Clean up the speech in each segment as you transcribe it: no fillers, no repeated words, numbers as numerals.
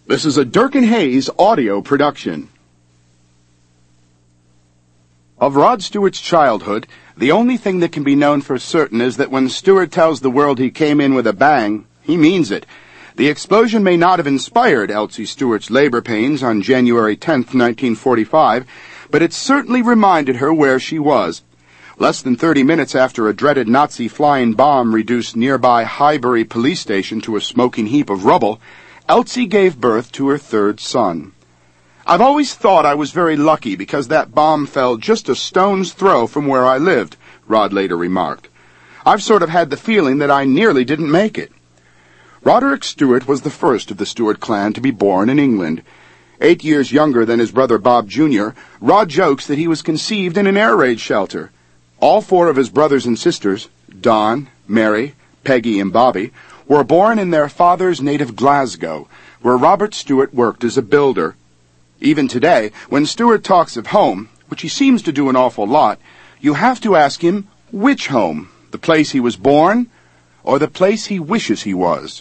This is a Dirk and Hayes audio production. Of Rod Stewart's childhood, the only thing that can be known for certain is that when Stewart tells the world he came in with a bang, he means it. The explosion may not have inspired Elsie Stewart's labor pains on January 10th, 1945, but it certainly reminded her where she was. Less than 30 minutes after a dreaded Nazi flying bomb reduced nearby Highbury police station to a smoking heap of rubble, Elsie gave birth to her third son. I've always thought I was very lucky because that bomb fell just a stone's throw from where I lived, Rod later remarked. I've sort of had the feeling that I nearly didn't make it. Roderick Stewart was the first of the Stewart clan to be born in England. 8 years younger than his brother Bob Jr., Rod jokes that he was conceived in an air raid shelter. All four of his brothers and sisters, Don, Mary, Peggy, and Bobby, were born in their father's native Glasgow, where Robert Stewart worked as a builder. Even today, when Stewart talks of home, which he seems to do an awful lot, you have to ask him which home, the place he was born, or the place he wishes he was.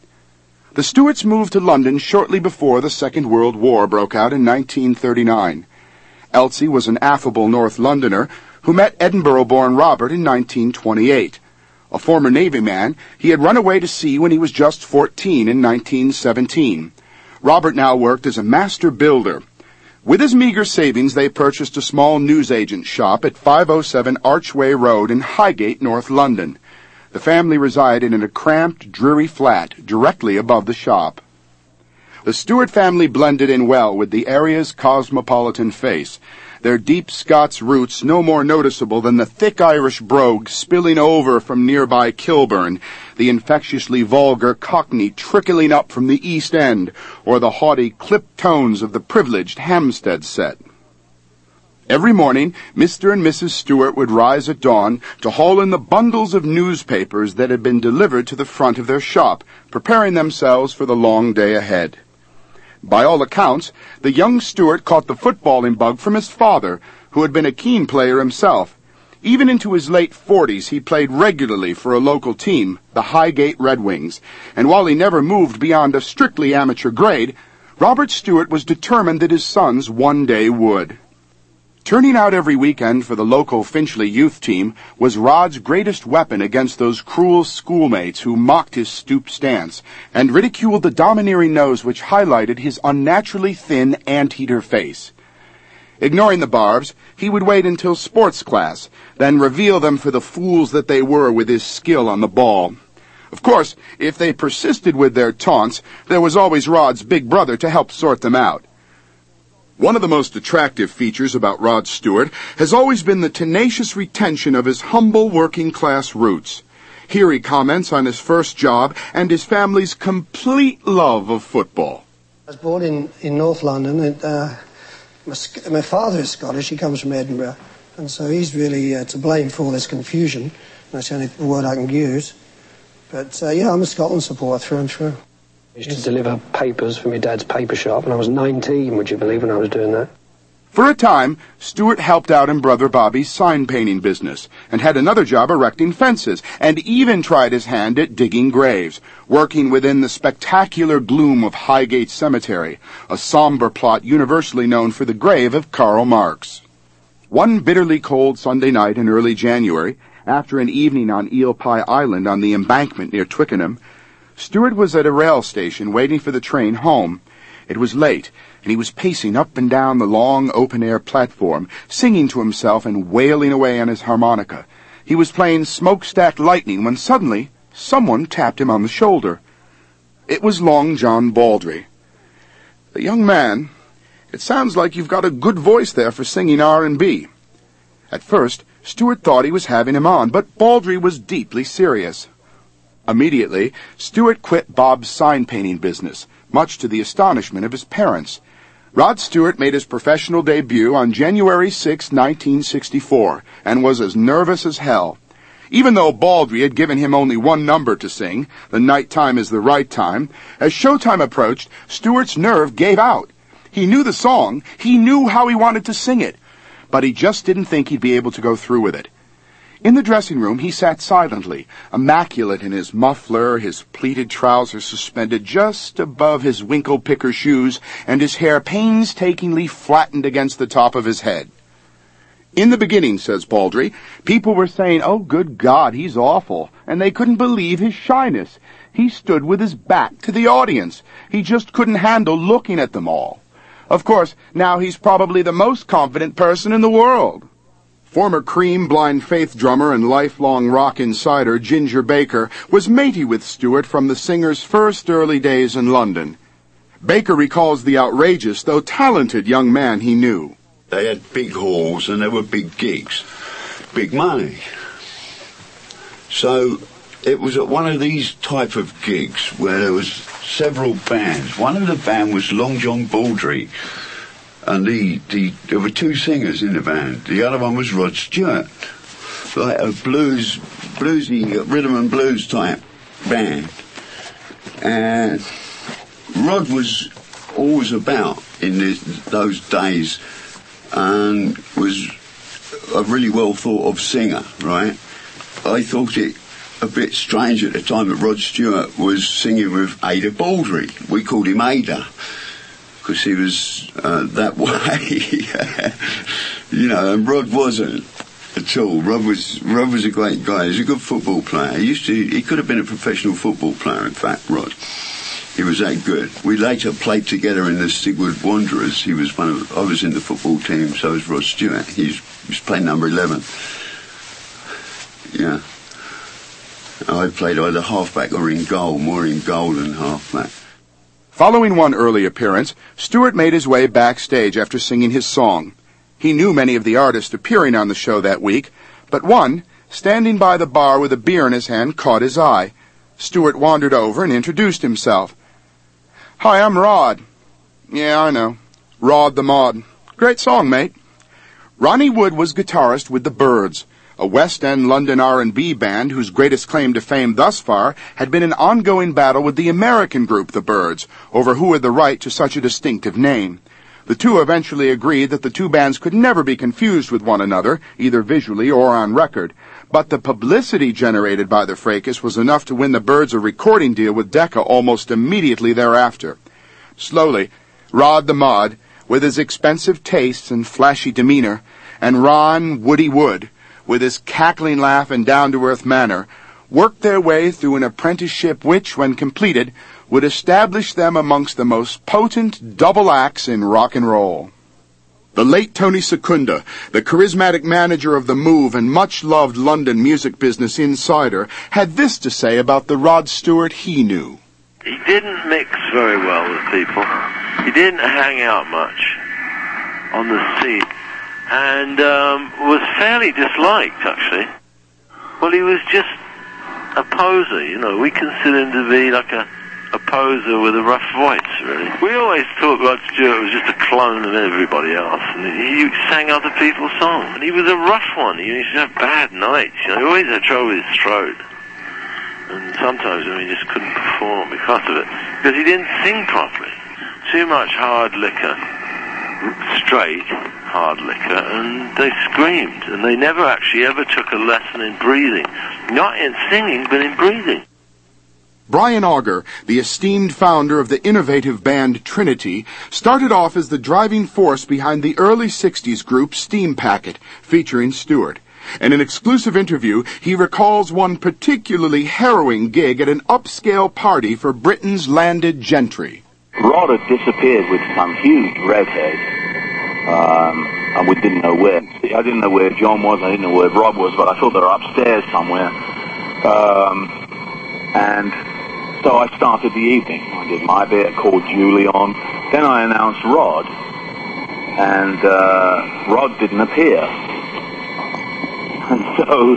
The Stewarts moved to London shortly before the Second World War broke out in 1939. Elsie was an affable North Londoner who met Edinburgh-born Robert in 1928. A former Navy man, he had run away to sea when he was just 14 in 1917. Robert now worked as a master builder. With his meager savings, they purchased a small newsagent shop at 507 Archway Road in Highgate, North London. The family resided in a cramped, dreary flat directly above the shop. The Stewart family blended in well with the area's cosmopolitan face, their deep Scots roots no more noticeable than the thick Irish brogue spilling over from nearby Kilburn, the infectiously vulgar Cockney trickling up from the East End, or the haughty clipped tones of the privileged Hampstead set. Every morning, Mr. and Mrs. Stewart would rise at dawn to haul in the bundles of newspapers that had been delivered to the front of their shop, preparing themselves for the long day ahead. By all accounts, the young Stewart caught the footballing bug from his father, who had been a keen player himself. Even into his late 40s, he played regularly for a local team, the Highgate Red Wings, and while he never moved beyond a strictly amateur grade, Robert Stewart was determined that his sons one day would. Turning out every weekend for the local Finchley youth team was Rod's greatest weapon against those cruel schoolmates who mocked his stooped stance and ridiculed the domineering nose which highlighted his unnaturally thin anteater face. Ignoring the barbs, he would wait until sports class, then reveal them for the fools that they were with his skill on the ball. Of course, if they persisted with their taunts, there was always Rod's big brother to help sort them out. One of the most attractive features about Rod Stewart has always been the tenacious retention of his humble working-class roots. Here he comments on his first job and his family's complete love of football. I was born in North London, and my father is Scottish. He comes from Edinburgh, and so he's really to blame for all this confusion. That's the only word I can use. But, I'm a Scotland supporter through and through. I used to deliver papers from my dad's paper shop, and I was 19, would you believe, when I was doing that? For a time, Stewart helped out in Brother Bobby's sign-painting business, and had another job erecting fences, and even tried his hand at digging graves, working within the spectacular gloom of Highgate Cemetery, a somber plot universally known for the grave of Karl Marx. One bitterly cold Sunday night in early January, after an evening on Eel Pie Island on the embankment near Twickenham, Stewart was at a rail station waiting for the train home. It was late, and he was pacing up and down the long open-air platform, singing to himself and wailing away on his harmonica. He was playing Smokestack Lightning when suddenly someone tapped him on the shoulder. It was Long John Baldry. "The young man, it sounds like you've got a good voice there for singing R&B. At first, Stewart thought he was having him on, but Baldry was deeply serious. Immediately, Stewart quit Bob's sign-painting business, much to the astonishment of his parents. Rod Stewart made his professional debut on January 6, 1964, and was as nervous as hell. Even though Baldry had given him only one number to sing, "The Night Time is the Right Time," as showtime approached, Stewart's nerve gave out. He knew the song, he knew how he wanted to sing it, but he just didn't think he'd be able to go through with it. In the dressing room, he sat silently, immaculate in his muffler, his pleated trousers suspended just above his winkle-picker shoes, and his hair painstakingly flattened against the top of his head. In the beginning, says Baldry, people were saying, "Oh, good God, he's awful," and they couldn't believe his shyness. He stood with his back to the audience. He just couldn't handle looking at them all. Of course, now he's probably the most confident person in the world. Former Cream, Blind Faith drummer and lifelong rock insider Ginger Baker was matey with Stewart from the singer's first early days in London. Baker recalls the outrageous, though talented young man he knew. They had big halls and there were big gigs, big money. So it was at one of these type of gigs where there was several bands. One of the band was Long John Baldry, and there were two singers in the band. The other one was Rod Stewart, like a bluesy rhythm and blues type band. And Rod was always about in those days and was a really well thought of singer, right? I thought it a bit strange at the time that Rod Stewart was singing with Ada Baldry. We called him Ada because he was that way. You know, and Rod wasn't at all. Rod was a great guy. He was a good football player. He could have been a professional football player, in fact, Rod. He was that good. We later played together in the Stigwood Wanderers. I was in the football team, so was Rod Stewart. He was playing number 11. Yeah. I played either halfback or in goal, more in goal than halfback. Following one early appearance, Stewart made his way backstage after singing his song. He knew many of the artists appearing on the show that week, but one, standing by the bar with a beer in his hand, caught his eye. Stewart wandered over and introduced himself. "Hi, I'm Rod." "Yeah, I know. Rod the Mod. Great song, mate." Ronnie Wood was guitarist with the Byrds, a West End London R&B band whose greatest claim to fame thus far had been an ongoing battle with the American group the Byrds over who had the right to such a distinctive name. The two eventually agreed that the two bands could never be confused with one another, either visually or on record, but the publicity generated by the fracas was enough to win the Byrds a recording deal with Decca almost immediately thereafter. Slowly, Rod the Mod, with his expensive tastes and flashy demeanor, and Ron Woody Wood, with his cackling laugh and down-to-earth manner, worked their way through an apprenticeship which, when completed, would establish them amongst the most potent double acts in rock and roll. The late Tony Secunda, the charismatic manager of The Move and much-loved London music business insider, had this to say about the Rod Stewart he knew. He didn't mix very well with people. He didn't hang out much on the scene, and was fairly disliked, actually. Well, he was just a poser, you know. We consider him to be like a poser with a rough voice, really. We always thought Rod Stewart was just a clone of everybody else, and he sang other people's songs. And he was a rough one. He used to have bad nights, you know. He always had trouble with his throat. And sometimes he just couldn't perform because of it. Because he didn't sing properly. Too much hard liquor, straight hard liquor, and they screamed. And they never actually ever took a lesson in breathing. Not in singing, but in breathing. Brian Auger, the esteemed founder of the innovative band Trinity, started off as the driving force behind the early 60s group Steam Packet, featuring Stewart. In an exclusive interview, he recalls one particularly harrowing gig at an upscale party for Britain's landed gentry. Rod had disappeared with some huge redhead, and we didn't know where. I didn't know where John was, I didn't know where Rob was, but I thought they were upstairs somewhere. And so I started the evening. I did my bit, called Julie on. Then I announced Rod, and Rod didn't appear. And so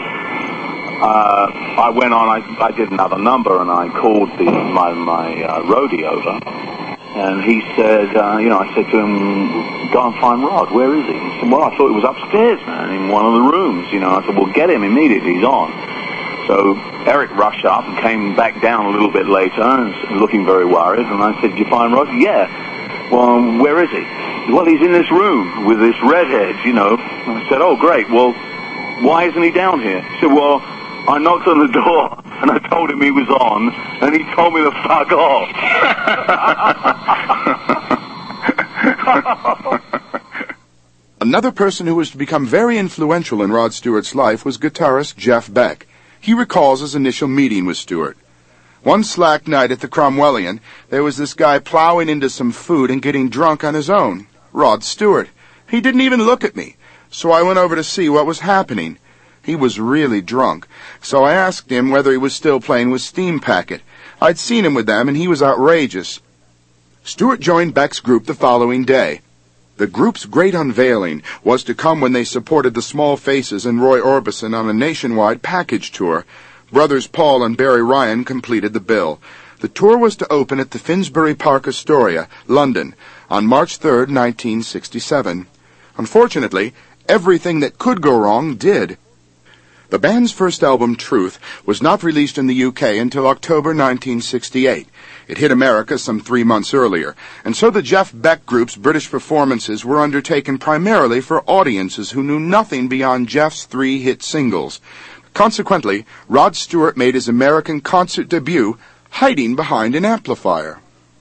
I went on, I did another number, and I called my roadie over, and he said, I said to him, "Go and find Rod, where is he?" He said, "Well, I thought he was upstairs, man, in one of the rooms." I said, "Well, get him immediately, he's on." So Eric rushed up and came back down a little bit later, and looking very worried, and I said, "Did you find Rod?" "Yeah." "Well, where is he?" "Well, he's in this room with this redhead, And I said, "Oh, great, well, why isn't he down here? He said, well, I knocked on the door and I told him he was on, and he told me to fuck off. Another person who was to become very influential in Rod Stewart's life was guitarist Jeff Beck. He recalls his initial meeting with Stewart. One slack night at the Cromwellian, there was this guy plowing into some food and getting drunk on his own. Rod Stewart. He didn't even look at me, so I went over to see what was happening. He was really drunk, so I asked him whether he was still playing with Steam Packet. I'd seen him with them, and he was outrageous. Stewart joined Beck's group the following day. The group's great unveiling was to come when they supported the Small Faces and Roy Orbison on a nationwide package tour. Brothers Paul and Barry Ryan completed the bill. The tour was to open at the Finsbury Park Astoria, London, on March 3, 1967. Unfortunately, everything that could go wrong did. The band's first album, Truth, was not released in the UK until October 1968. It hit America some 3 months earlier, and so the Jeff Beck Group's British performances were undertaken primarily for audiences who knew nothing beyond Jeff's 3 hit singles. Consequently, Rod Stewart made his American concert debut hiding behind an amplifier.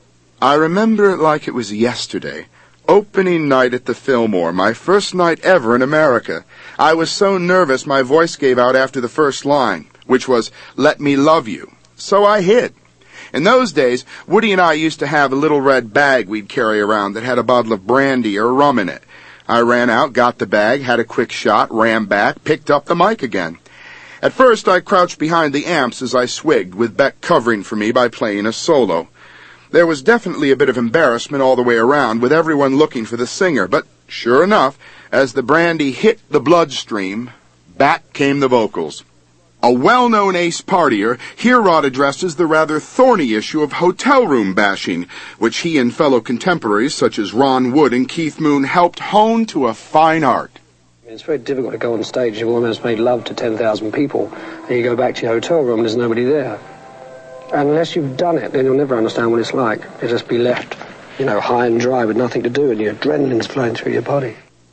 I remember it like it was yesterday. Opening night at the Fillmore, my first night ever in America. I was so nervous my voice gave out after the first line, which was, "Let me love you." So I hid. In those days, Woody and I used to have a little red bag we'd carry around that had a bottle of brandy or rum in it. I ran out, got the bag, had a quick shot, ran back, picked up the mic again. At first, I crouched behind the amps as I swigged, with Beck covering for me by playing a solo. There was definitely a bit of embarrassment all the way around, with everyone looking for the singer, but sure enough, as the brandy hit the bloodstream, back came the vocals. A well-known ace partier, here Rod addresses the rather thorny issue of hotel room bashing, which he and fellow contemporaries such as Ron Wood and Keith Moon helped hone to a fine art. It's very difficult to go on stage. You've almost made love to 10,000 people, and you go back to your hotel room and there's nobody there. And unless you've done it, then you'll never understand what it's like. You'll just be left, high and dry with nothing to do, and your adrenaline's flowing through your body.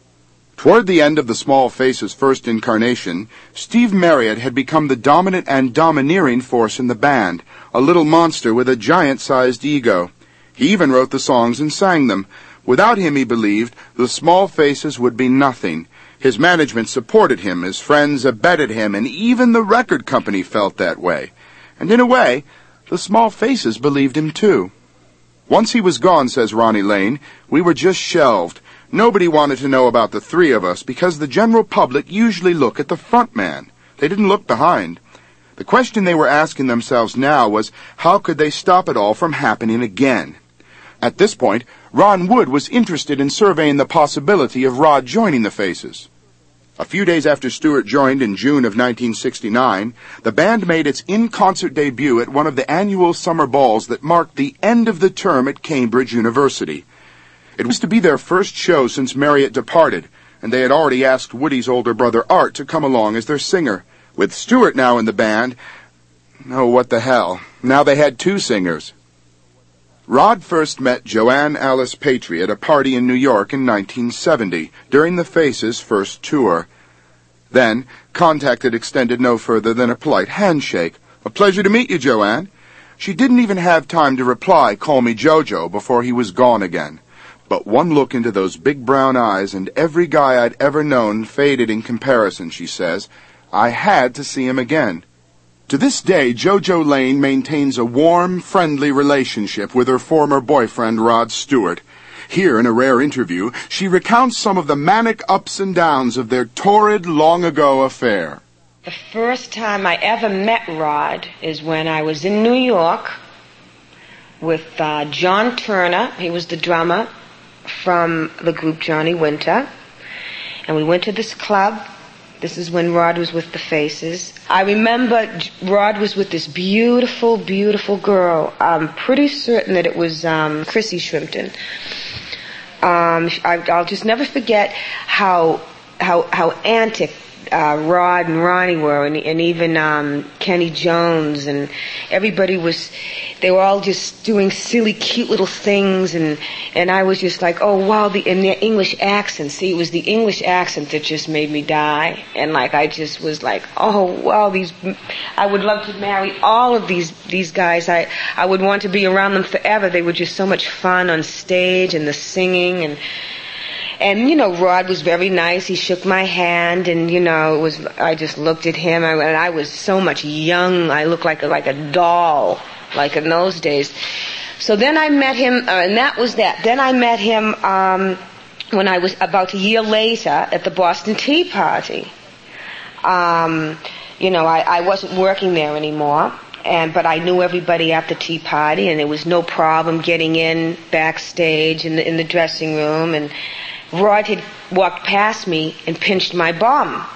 Toward the end of the Small Faces' first incarnation, Steve Marriott had become the dominant and domineering force in the band, a little monster with a giant-sized ego. He even wrote the songs and sang them. Without him, he believed, the Small Faces would be nothing. His management supported him, his friends abetted him, and even the record company felt that way. And in a way, the Small Faces believed him too. Once he was gone, says Ronnie Lane, we were just shelved. Nobody wanted to know about the three of us because the general public usually look at the front man. They didn't look behind. The question they were asking themselves now was, how could they stop it all from happening again? At this point, Ron Wood was interested in surveying the possibility of Rod joining the Faces. A few days after Stewart joined in June of 1969, the band made its in-concert debut at one of the annual summer balls that marked the end of the term at Cambridge University. It was to be their first show since Marriott departed, and they had already asked Woody's older brother Art to come along as their singer. With Stewart now in the band, oh, what the hell, now they had two singers. Rod first met Joanne Alice Patry at a party in New York in 1970, during the Faces' first tour. Then, contact had extended no further than a polite handshake. "A pleasure to meet you, Joanne." She didn't even have time to reply, "Call me Jojo," before he was gone again. But one look into those big brown eyes, and every guy I'd ever known faded in comparison, she says. I had to see him again. To this day, Jojo Lane maintains a warm, friendly relationship with her former boyfriend, Rod Stewart. Here, in a rare interview, she recounts some of the manic ups and downs of their torrid, long-ago affair. The first time I ever met Rod is when I was in New York with John Turner. He was the drummer from the group Johnny Winter. And we went to this club. This is when Rod was with the Faces. I remember Rod was with this beautiful, beautiful girl. I'm pretty certain that it was Chrissy Shrimpton. I'll just never forget how antic Rod and Ronnie were, and even Kenny Jones, and everybody they were all just doing silly, cute little things, and I was just like, oh wow, and their English accent. See, it was the English accent that just made me die, and like I just was like, oh wow, I would love to marry all of these guys. I would want to be around them forever. They were just so much fun on stage, and the singing, and you know, Rod was very nice. He shook my hand, and you know, I just looked at him, and I was so much young. I looked like a doll, like in those days. So then I met him, and that was that. Then I met him when I was about a year later at the Boston Tea Party. You know, I wasn't working there anymore, but I knew everybody at the tea party, and there was no problem getting in backstage in the dressing room, and Rod had walked past me and pinched my bum.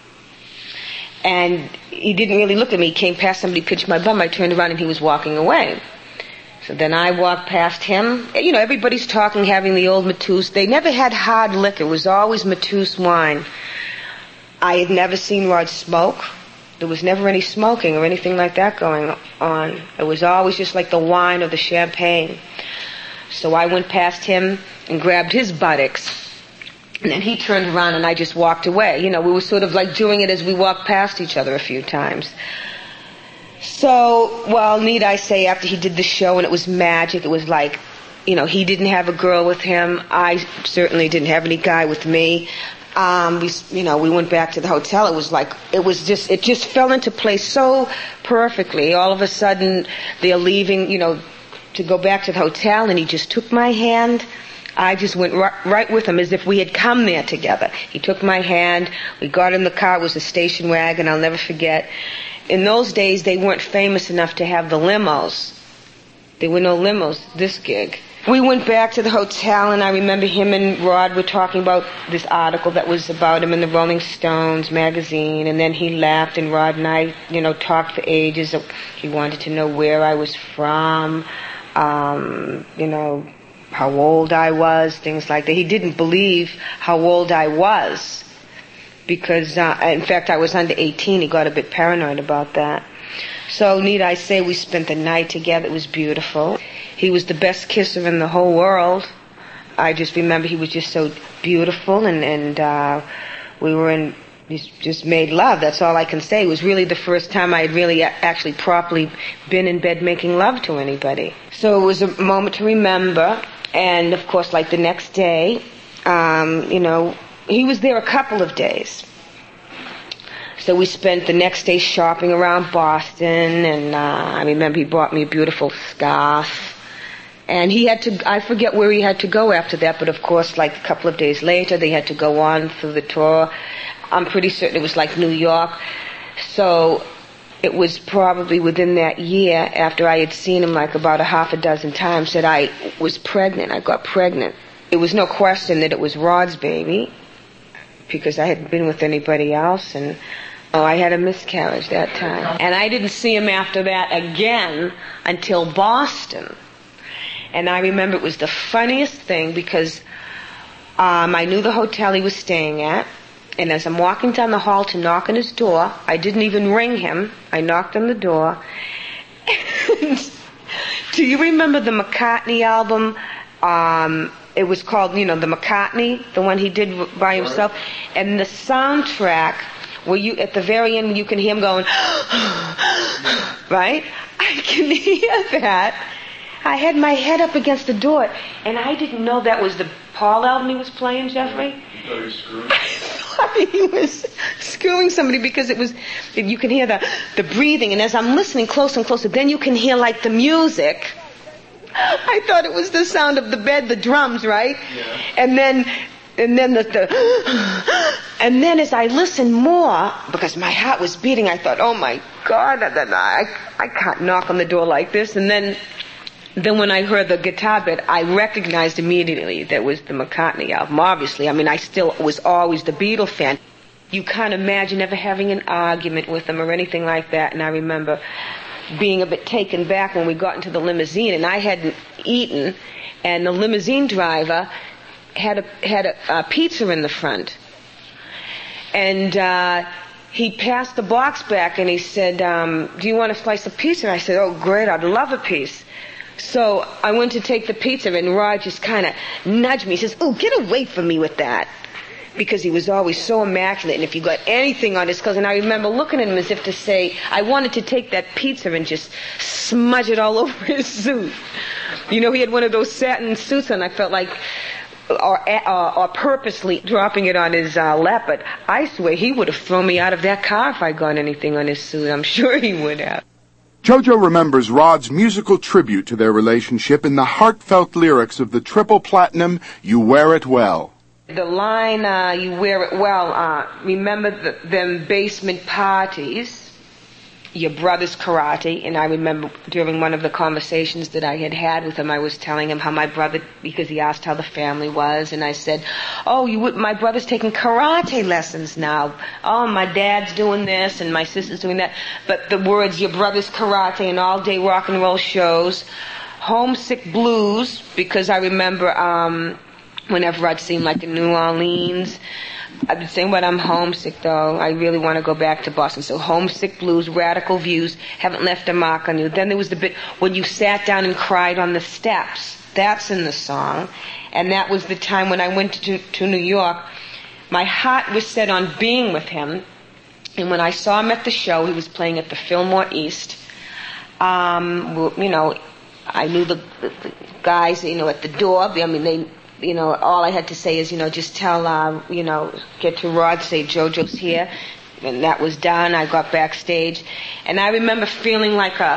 And he didn't really look at me. He came past somebody, pinched my bum. I turned around and he was walking away. So then I walked past him. You know, everybody's talking, having the old Mateus. They never had hard liquor. It was always Mateus wine. I had never seen Rod smoke. There was never any smoking or anything like that going on. It was always just like the wine or the champagne. So I went past him and grabbed his buttocks. And then he turned around and I just walked away. You know, we were sort of like doing it as we walked past each other a few times. So, well, need I say, after he did the show and it was magic, it was like, you know, he didn't have a girl with him. I certainly didn't have any guy with me. We went back to the hotel. It just fell into place so perfectly. All of a sudden, they're leaving, you know, to go back to the hotel, and he just took my hand. I just went right with him as if we had come there together. He took my hand. We got in the car. It was a station wagon. I'll never forget. In those days, they weren't famous enough to have the limos. There were no limos, this gig. We went back to the hotel, and I remember him and Rod were talking about this article that was about him in the Rolling Stones magazine, and then he left, and Rod and I, you know, talked for ages. He wanted to know where I was from, you know, how old I was, things like that. He didn't believe how old I was because, in fact, I was under 18. He got a bit paranoid about that. So, need I say, we spent the night together. It was beautiful. He was the best kisser in the whole world. I just remember he was just so beautiful, and we just made love. That's all I can say. It was really the first time I had really actually properly been in bed making love to anybody. So it was a moment to remember. And, of course, like the next day, you know, he was there a couple of days. So we spent the next day shopping around Boston, and I remember he bought me a beautiful scarf. And he had to, I forget where he had to go after that, but of course, like a couple of days later, they had to go on through the tour. I'm pretty certain it was like New York. So it was probably within that year, after I had seen him like about a half a dozen times, that I was pregnant. I got pregnant. It was no question that it was Rod's baby, because I hadn't been with anybody else, and I had a miscarriage that time. And I didn't see him after that again until Boston. And I remember it was the funniest thing, because I knew the hotel he was staying at, and as I'm walking down the hall to knock on his door, I didn't even ring him. I knocked on the door. And do you remember the McCartney album? It was called, you know, the McCartney, the one he did by himself. And the soundtrack, where you, at the very end, you can hear him going, right? I can hear that. I had my head up against the door, and I didn't know that was the Paul album he was playing, Jeffrey. I thought he was screwing somebody, because it was, you can hear the breathing, and as I'm listening closer and closer, then you can hear like the music. I thought it was the sound of the bed, the drums, right? Yeah. And then and then as I listened more, because my heart was beating, I thought, oh my God, I can't knock on the door like this. And then when I heard the guitar bit, I recognized immediately that was the McCartney album. Obviously, I mean, I still was always the Beatles fan. You can't imagine ever having an argument with them or anything like that. And I remember being a bit taken back when we got into the limousine, and I hadn't eaten, and the limousine driver had a pizza in the front. And he passed the box back and he said, do you want a slice of pizza? And I said, oh, great, I'd love a piece. So I went to take the pizza, and Rod just kind of nudged me. He says, oh, get away from me with that. Because he was always so immaculate, and if you got anything on his clothes, and I remember looking at him as if to say, I wanted to take that pizza and just smudge it all over his suit. You know, he had one of those satin suits, and I felt like, or purposely dropping it on his lap, but I swear he would have thrown me out of that car if I got anything on his suit. I'm sure he would have. JoJo remembers Rod's musical tribute to their relationship in the heartfelt lyrics of the triple platinum, You Wear It Well. The line, you wear it well, remember them basement parties, your brother's karate, and I remember during one of the conversations that I had with him, I was telling him how my brother, because he asked how the family was, and I said, oh, my brother's taking karate lessons now. Oh, my dad's doing this, and my sister's doing that. But the words, your brother's karate, and all-day rock and roll shows, homesick blues, because I remember, whenever I'd seen like in New Orleans, I'd be saying, but I'm homesick though. I really want to go back to Boston. So homesick blues, radical views, haven't left a mark on you. Then there was the bit when you sat down and cried on the steps. That's in the song. And that was the time when I went to New York. My heart was set on being with him. And when I saw him at the show, he was playing at the Fillmore East. I knew the guys, at the door. I mean, all I had to say is, just tell, get to Rod, say JoJo's here. And that was done. I got backstage. And I remember feeling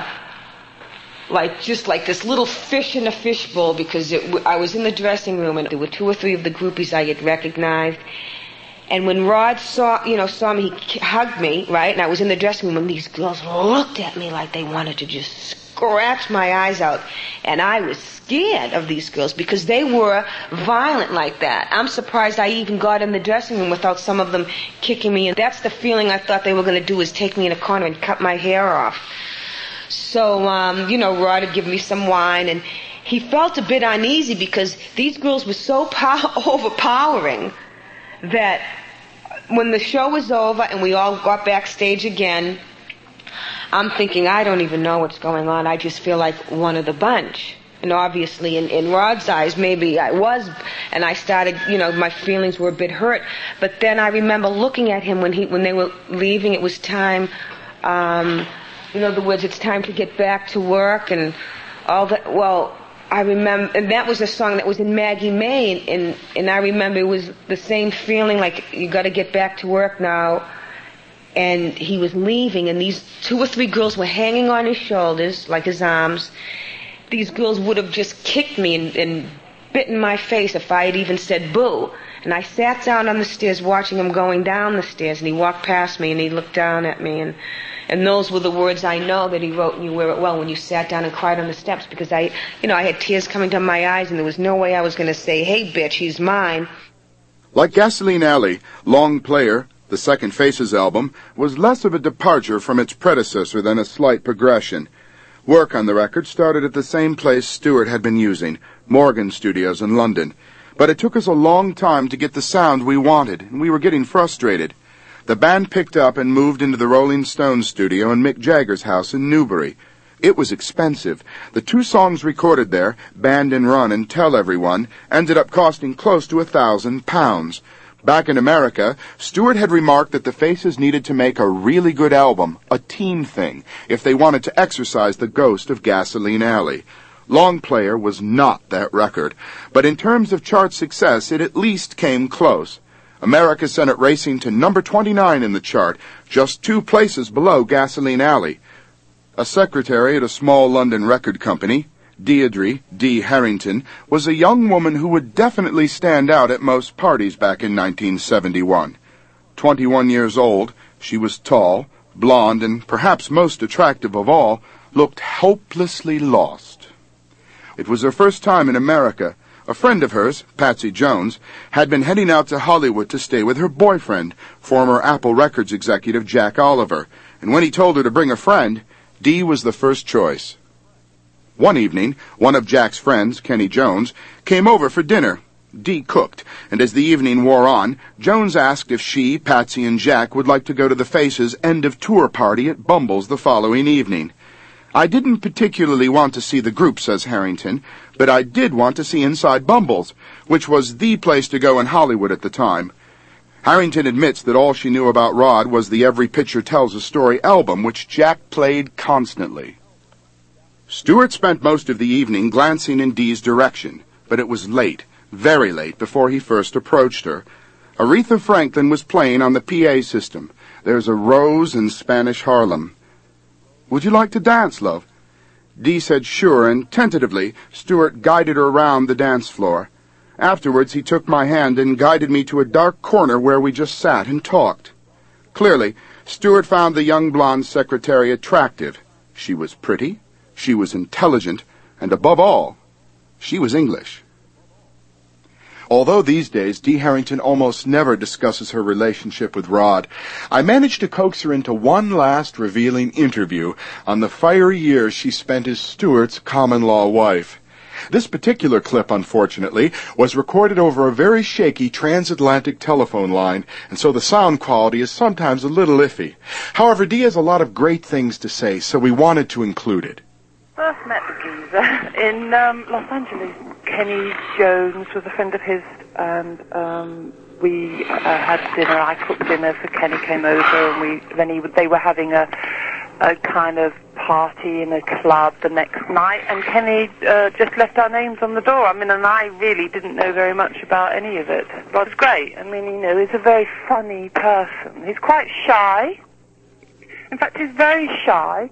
just like this little fish in a fishbowl, because I was in the dressing room and there were 2 or 3 of the groupies I had recognized. And when Rod saw me, he hugged me, right? And I was in the dressing room and these girls looked at me like they wanted to just scratch my eyes out. And I was scared of these girls because they were violent like that. I'm surprised I even got in the dressing room without some of them kicking me. And that's the feeling I thought they were going to do, is take me in a corner and cut my hair off. So, Rod had given me some wine, and he felt a bit uneasy because these girls were so overpowering that when the show was over and we all got backstage again, I'm thinking, I don't even know what's going on. I just feel like one of the bunch. And obviously in Rod's eyes, maybe I was, and I started, my feelings were a bit hurt. But then I remember looking at him when they were leaving. It was time, the words, it's time to get back to work and all that. Well, I remember, and that was a song that was in Maggie May, and I remember it was the same feeling, like you got to get back to work now. And he was leaving, and these 2 or 3 girls were hanging on his shoulders, like his arms. These girls would have just kicked me and bitten my face if I had even said boo. And I sat down on the stairs watching him going down the stairs, and he walked past me and he looked down at me, and those were the words I know that he wrote in You Wear It Well, when you sat down and cried on the steps, because I had tears coming down my eyes, and there was no way I was going to say, hey bitch, he's mine. Like Gasoline Alley, Long Player, the Second Faces album, was less of a departure from its predecessor than a slight progression. Work on the record started at the same place Stewart had been using, Morgan Studios in London. But it took us a long time to get the sound we wanted, and we were getting frustrated. The band picked up and moved into the Rolling Stones studio in Mick Jagger's house in Newbury. It was expensive. The 2 songs recorded there, Band and Run and Tell Everyone, ended up costing close to £1,000. Back in America, Stewart had remarked that the Faces needed to make a really good album, a team thing, if they wanted to exorcise the ghost of Gasoline Alley. Long Player was not that record, but in terms of chart success, it at least came close. America sent it racing to number 29 in the chart, just 2 places below Gasoline Alley. A secretary at a small London record company, Deirdre D. Harrington, was a young woman who would definitely stand out at most parties back in 1971. 21 years old, she was tall, blonde, and perhaps most attractive of all, looked hopelessly lost. It was her first time in America. A friend of hers, Patsy Jones, had been heading out to Hollywood to stay with her boyfriend, former Apple Records executive Jack Oliver, and when he told her to bring a friend, Dee was the first choice. One evening, one of Jack's friends, Kenny Jones, came over for dinner. Dee cooked, and as the evening wore on, Jones asked if she, Patsy, and Jack would like to go to the Faces' end-of-tour party at Bumble's the following evening. I didn't particularly want to see the group, says Harrington, but I did want to see Inside Bumble's, which was the place to go in Hollywood at the time. Harrington admits that all she knew about Rod was the Every Picture Tells a Story album, which Jack played constantly. Stewart spent most of the evening glancing in Dee's direction, but it was late, very late, before he first approached her. Aretha Franklin was playing on the PA system. There's a Rose in Spanish Harlem. Would you like to dance, love? Dee said sure, and tentatively, Stewart guided her around the dance floor. Afterwards, he took my hand and guided me to a dark corner where we just sat and talked. Clearly, Stewart found the young blonde secretary attractive. She was pretty, she was intelligent, and above all, she was English. Although these days Dee Harrington almost never discusses her relationship with Rod, I managed to coax her into one last revealing interview on the fiery years she spent as Stewart's common-law wife. This particular clip, unfortunately, was recorded over a very shaky transatlantic telephone line, and so the sound quality is sometimes a little iffy. However, Dee has a lot of great things to say, so we wanted to include it. First met the geezer in Los Angeles. Kenny Jones was a friend of his, and we had dinner. I cooked dinner, so Kenny came over, and they were having a kind of party in a club the next night, and Kenny just left our names on the door. I mean, and I really didn't know very much about any of it. But it's great. I mean, he's a very funny person. He's quite shy. In fact, he's very shy,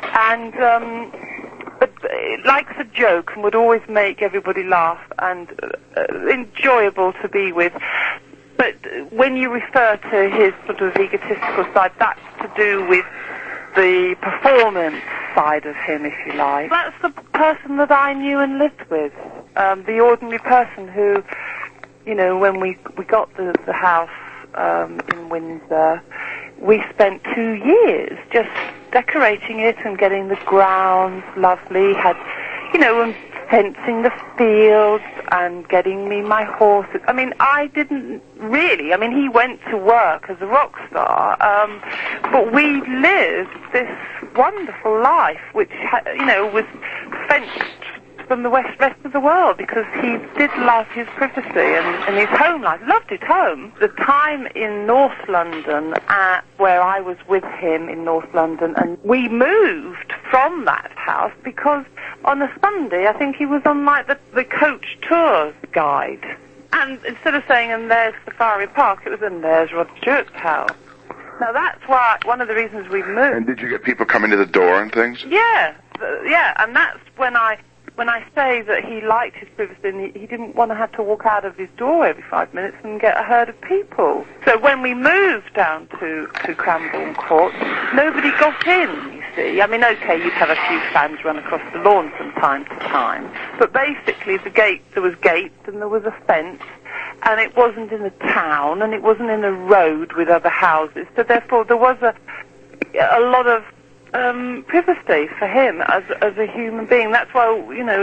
and but likes a joke and would always make everybody laugh, and enjoyable to be with. But when you refer to his sort of egotistical side, that's to do with the performance side of him, if you like. That's the person that I knew and lived with, the ordinary person who, when we got the house in Windsor, we spent 2 years just decorating it and getting the grounds lovely, and fencing the fields and getting me my horses. I mean, I didn't really. I mean, he went to work as a rock star, but we lived this wonderful life, which, was fenced from the rest of the world, because he did love his privacy and his home life. Loved his home. The time in North London, where I was with him in North London, and we moved from that house because on a Sunday, I think he was on like the coach tour guide. And instead of saying, and there's Safari Park, it was, and there's Rod Stewart's house. Now that's why, one of the reasons we moved. And did you get people coming to the door and things? Yeah, and that's when I say that he liked his privacy, and he didn't want to have to walk out of his door every 5 minutes and get a herd of people. So when we moved down to Cranbourne Court, nobody got in, you see. I mean, okay, you'd have a few fans run across the lawn from time to time, but basically there was gates and there was a fence, and it wasn't in a town, and it wasn't in a road with other houses, so therefore there was a lot of privacy for him as a human being. That's why,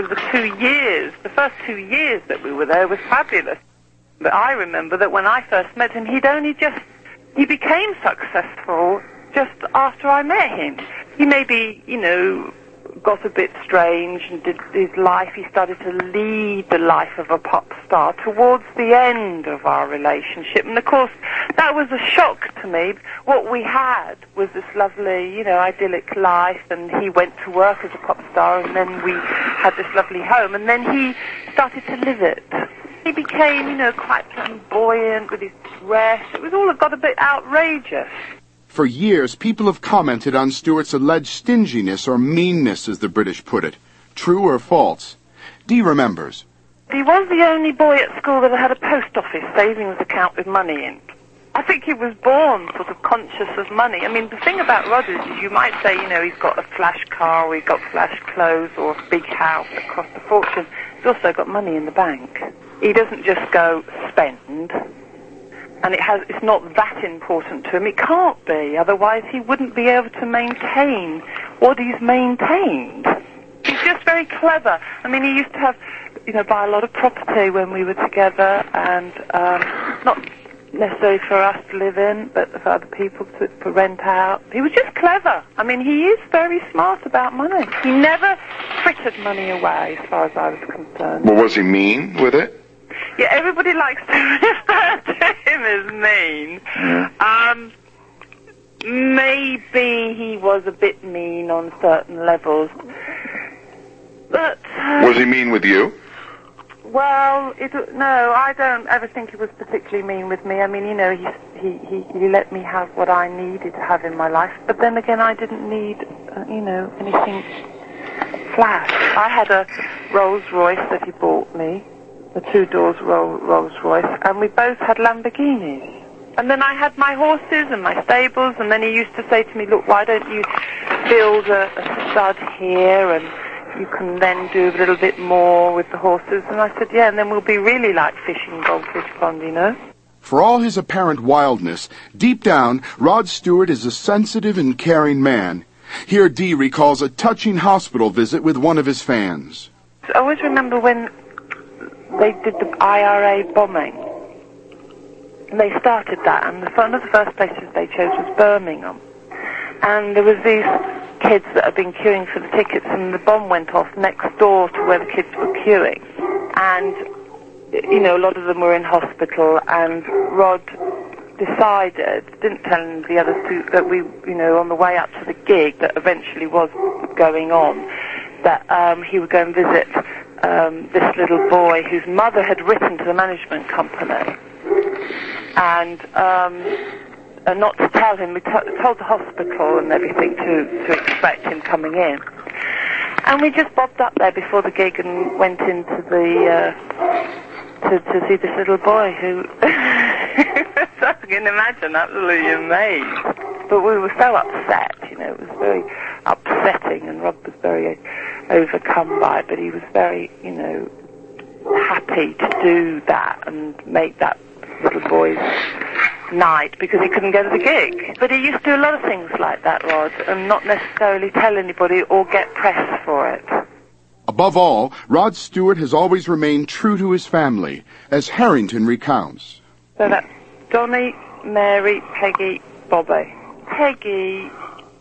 the first 2 years that we were there was fabulous. But I remember that when I first met him, he became successful just after I met him. He maybe, got a bit strange and did his life. He started to lead the life of a pop star towards the end of our relationship. And of course, that was a shock to me. What we had was this lovely, idyllic life, and he went to work as a pop star, and then we had this lovely home, and then he started to live it. He became, quite flamboyant with his dress. It was all got a bit outrageous. For years, people have commented on Stewart's alleged stinginess or meanness, as the British put it. True or false? Dee remembers. He was the only boy at school that had a post office savings account with money in. I think he was born sort of conscious of money. I mean, the thing about Rod is you might say, he's got a flash car, or he's got flash clothes, or a big house that cost a fortune. He's also got money in the bank. He doesn't just go spend. And it's not that important to him. It can't be, otherwise he wouldn't be able to maintain what he's maintained. He's just very clever. I mean, he used to have buy a lot of property when we were together, and not necessarily for us to live in, but for other people to rent out. He was just clever. I mean, he is very smart about money. He never frittered money away, as far as I was concerned. Well, was he mean with it? Yeah, everybody likes to refer to him as mean. Yeah. Maybe he was a bit mean on certain levels. But... was he mean with you? Well, no, I don't ever think he was particularly mean with me. I mean, he let me have what I needed to have in my life. But then again, I didn't need, anything flash. I had a Rolls Royce that he bought me, a 2-doors Rolls Royce, and we both had Lamborghinis. And then I had my horses and my stables, and then he used to say to me, look, why don't you build a stud here, and you can then do a little bit more with the horses. And I said, yeah, and then we'll be really like fishing Goldfish Pond, For all his apparent wildness, deep down, Rod Stewart is a sensitive and caring man. Here Dee recalls a touching hospital visit with one of his fans. I always remember when they did the IRA bombing. They started that, and one of the first places they chose was Birmingham. And there was these kids that had been queuing for the tickets, and the bomb went off next door to where the kids were queuing. And, a lot of them were in hospital, and Rod decided, didn't tell the others that we, on the way up to the gig that eventually was going on, that he would go and visit this little boy whose mother had written to the management company. And not to tell him, we told the hospital and everything to expect him coming in. And we just bobbed up there before the gig and went into the, to see this little boy who, I can imagine, absolutely amazed. But we were so upset, it was very upsetting, and Rob was very overcome by it, but he was very, happy to do that and make that little boy's night because he couldn't go to the gig. But he used to do a lot of things like that, Rod, and not necessarily tell anybody or get press for it. Above all, Rod Stewart has always remained true to his family, as Harrington recounts. So that's Donnie, Mary, Peggy, Bobby. Peggy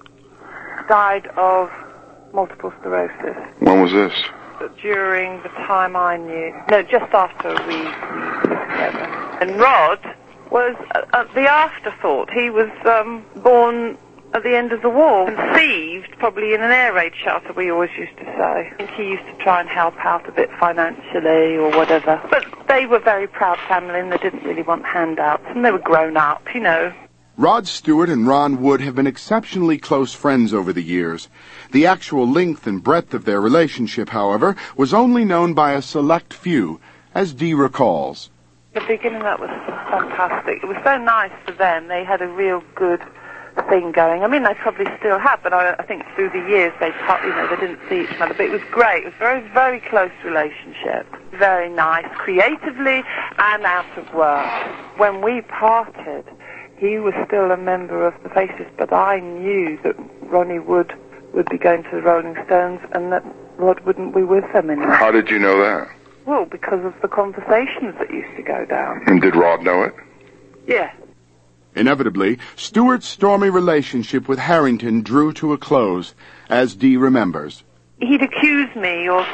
died of multiple sclerosis. When was this? During the time I knew. No, just after we were together. And Rod was the afterthought. He was born at the end of the war, conceived probably in an air raid shelter, we always used to say. I think he used to try and help out a bit financially or whatever. But they were a very proud family, and they didn't really want handouts, and they were grown up, Rod Stewart and Ron Wood have been exceptionally close friends over the years. The actual length and breadth of their relationship, however, was only known by a select few, as Dee recalls. At the beginning, that was fantastic. It was so nice for them. They had a real good thing going. I mean, they probably still have, but I think through the years they didn't see each other. But it was great. It was a very, very close relationship. Very nice, creatively and out of work. When we parted, he was still a member of the Faces, but I knew that Ronnie Wood would be going to the Rolling Stones and that Rod wouldn't be with them anymore. How did you know that? Well, because of the conversations that used to go down. And did Rod know it? Yeah. Inevitably, Stewart's stormy relationship with Harrington drew to a close, as Dee remembers. He'd accuse me of,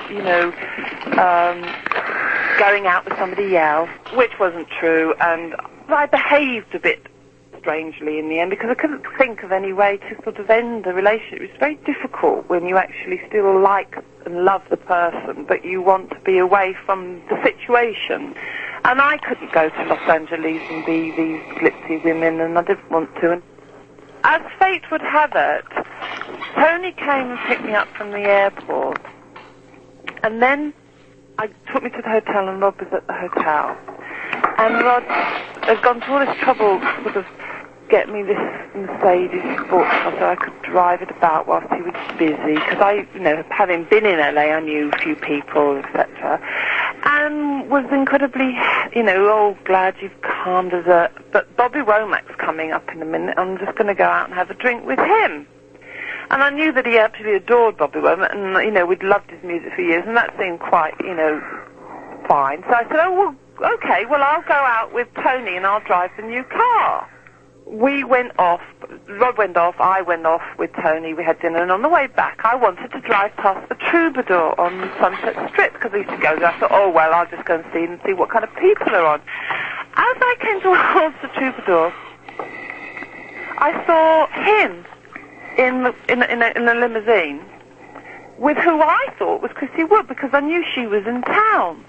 going out with somebody else, which wasn't true, and I behaved a bit strangely in the end because I couldn't think of any way to sort of end the relationship. It's very difficult when you actually still like and love the person, but you want to be away from the situation. And I couldn't go to Los Angeles and be these glitzy women, and I didn't want to. And as fate would have it, Tony came and picked me up from the airport, and then took me to the hotel, and Rod was at the hotel. And Rod had gone to all this trouble to sort of get me this Mercedes sports car so I could drive it about whilst he was busy, because I, having been in LA, I knew a few people, etc. And was incredibly, glad you've calmed as a... But Bobby Womack's coming up in a minute. I'm just going to go out and have a drink with him. And I knew that he absolutely adored Bobby Womack, and, we'd loved his music for years, and that seemed quite, fine. So I said, oh, well, okay, well, I'll go out with Tony and I'll drive the new car. We went off, Rod went off, I went off with Tony, we had dinner, and on the way back I wanted to drive past the Troubadour on Sunset Strip, because I used to go there. I thought, oh well, I'll just go and see what kind of people are on. As I came towards the Troubadour, I saw him in a limousine with who I thought was Christy Wood, because I knew she was in town.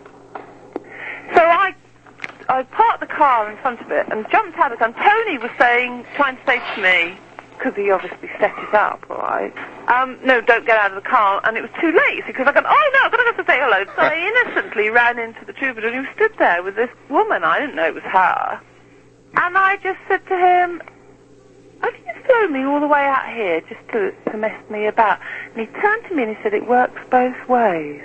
So I parked the car in front of it and jumped out of it, and Tony was trying to say to me, because he obviously set it up, all right, no, don't get out of the car, and it was too late, because I go, oh no, I've got to go to say hello. So I innocently ran into the Troubadour, and he stood there with this woman, I didn't know it was her, and I just said to him, have you flown me all the way out here just to mess me about? And he turned to me and he said, it works both ways.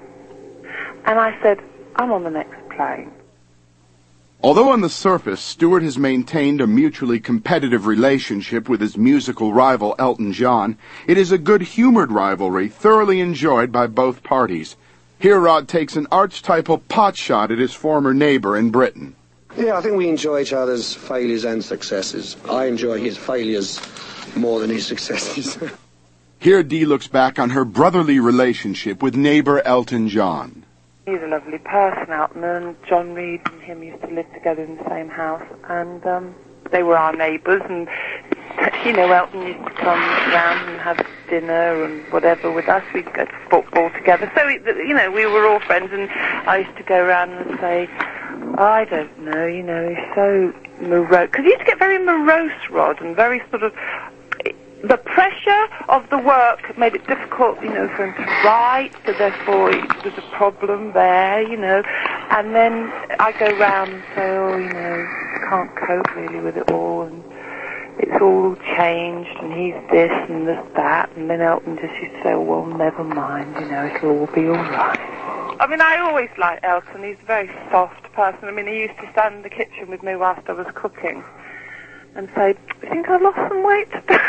And I said, I'm on the next plane. Although on the surface, Stewart has maintained a mutually competitive relationship with his musical rival Elton John, it is a good-humored rivalry thoroughly enjoyed by both parties. Here Rod takes an archetypal potshot at his former neighbor in Britain. Yeah, I think we enjoy each other's failures and successes. I enjoy his failures more than his successes. Here Dee looks back on her brotherly relationship with neighbor Elton John. He's a lovely person, Elton, and John Reid and him used to live together in the same house, and they were our neighbours, and, you know, Elton used to come round and have dinner and whatever with us. We'd go to football together, so, you know, we were all friends, and I used to go around and say, I don't know, you know, he's so morose, because he used to get very morose, Rod, and very sort of, the pressure of the work made it difficult, you know, for him to write, so therefore there's a problem there, you know. And then I go round and say, oh, you know, I can't cope really with it all, and it's all changed, and he's this and this that, and then Elton just used to say, oh, well, never mind, you know, it'll all be all right. I mean, I always liked Elton. He's a very soft person. I mean, he used to stand in the kitchen with me whilst I was cooking and say, I think I've lost some weight.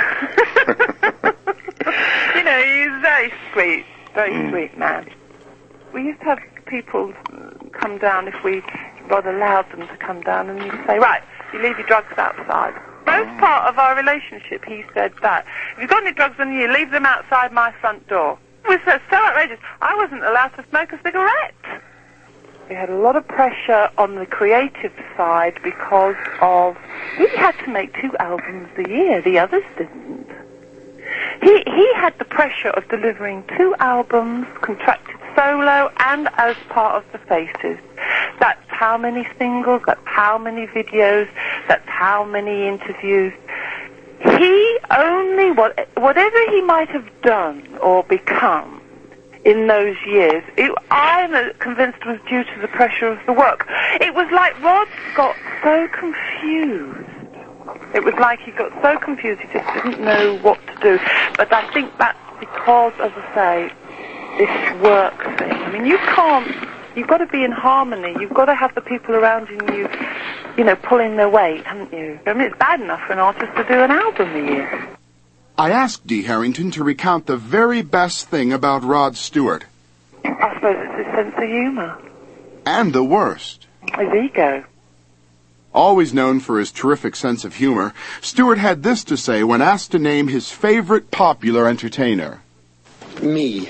You know, he's very sweet man. We used to have people come down if we rather allowed them to come down, and you'd say, right, you leave your drugs outside. Most part of our relationship, he said that. If you've got any drugs on you, leave them outside my front door. It was so outrageous. I wasn't allowed to smoke a cigarette. We had a lot of pressure on the creative side because of, he had to make 2 albums a year, the others didn't. He had the pressure of delivering 2 albums, contracted solo and as part of the Faces. That's how many singles, that's how many videos, that's how many interviews. He only, whatever he might have done or become in those years, I'm convinced was due to the pressure of the work. It was like Rod got so confused. It was like he got so confused he just didn't know what to do. But I think that's because, as I say, this work thing. I mean, you've got to be in harmony. You've got to have the people around you know, pulling their weight, haven't you? I mean, it's bad enough for an artist to do an album a year. I asked Dee Harrington to recount the very best thing about Rod Stewart. I suppose it's his sense of humour. And the worst. His ego. Always known for his terrific sense of humor, Stewart had this to say when asked to name his favorite popular entertainer. Me.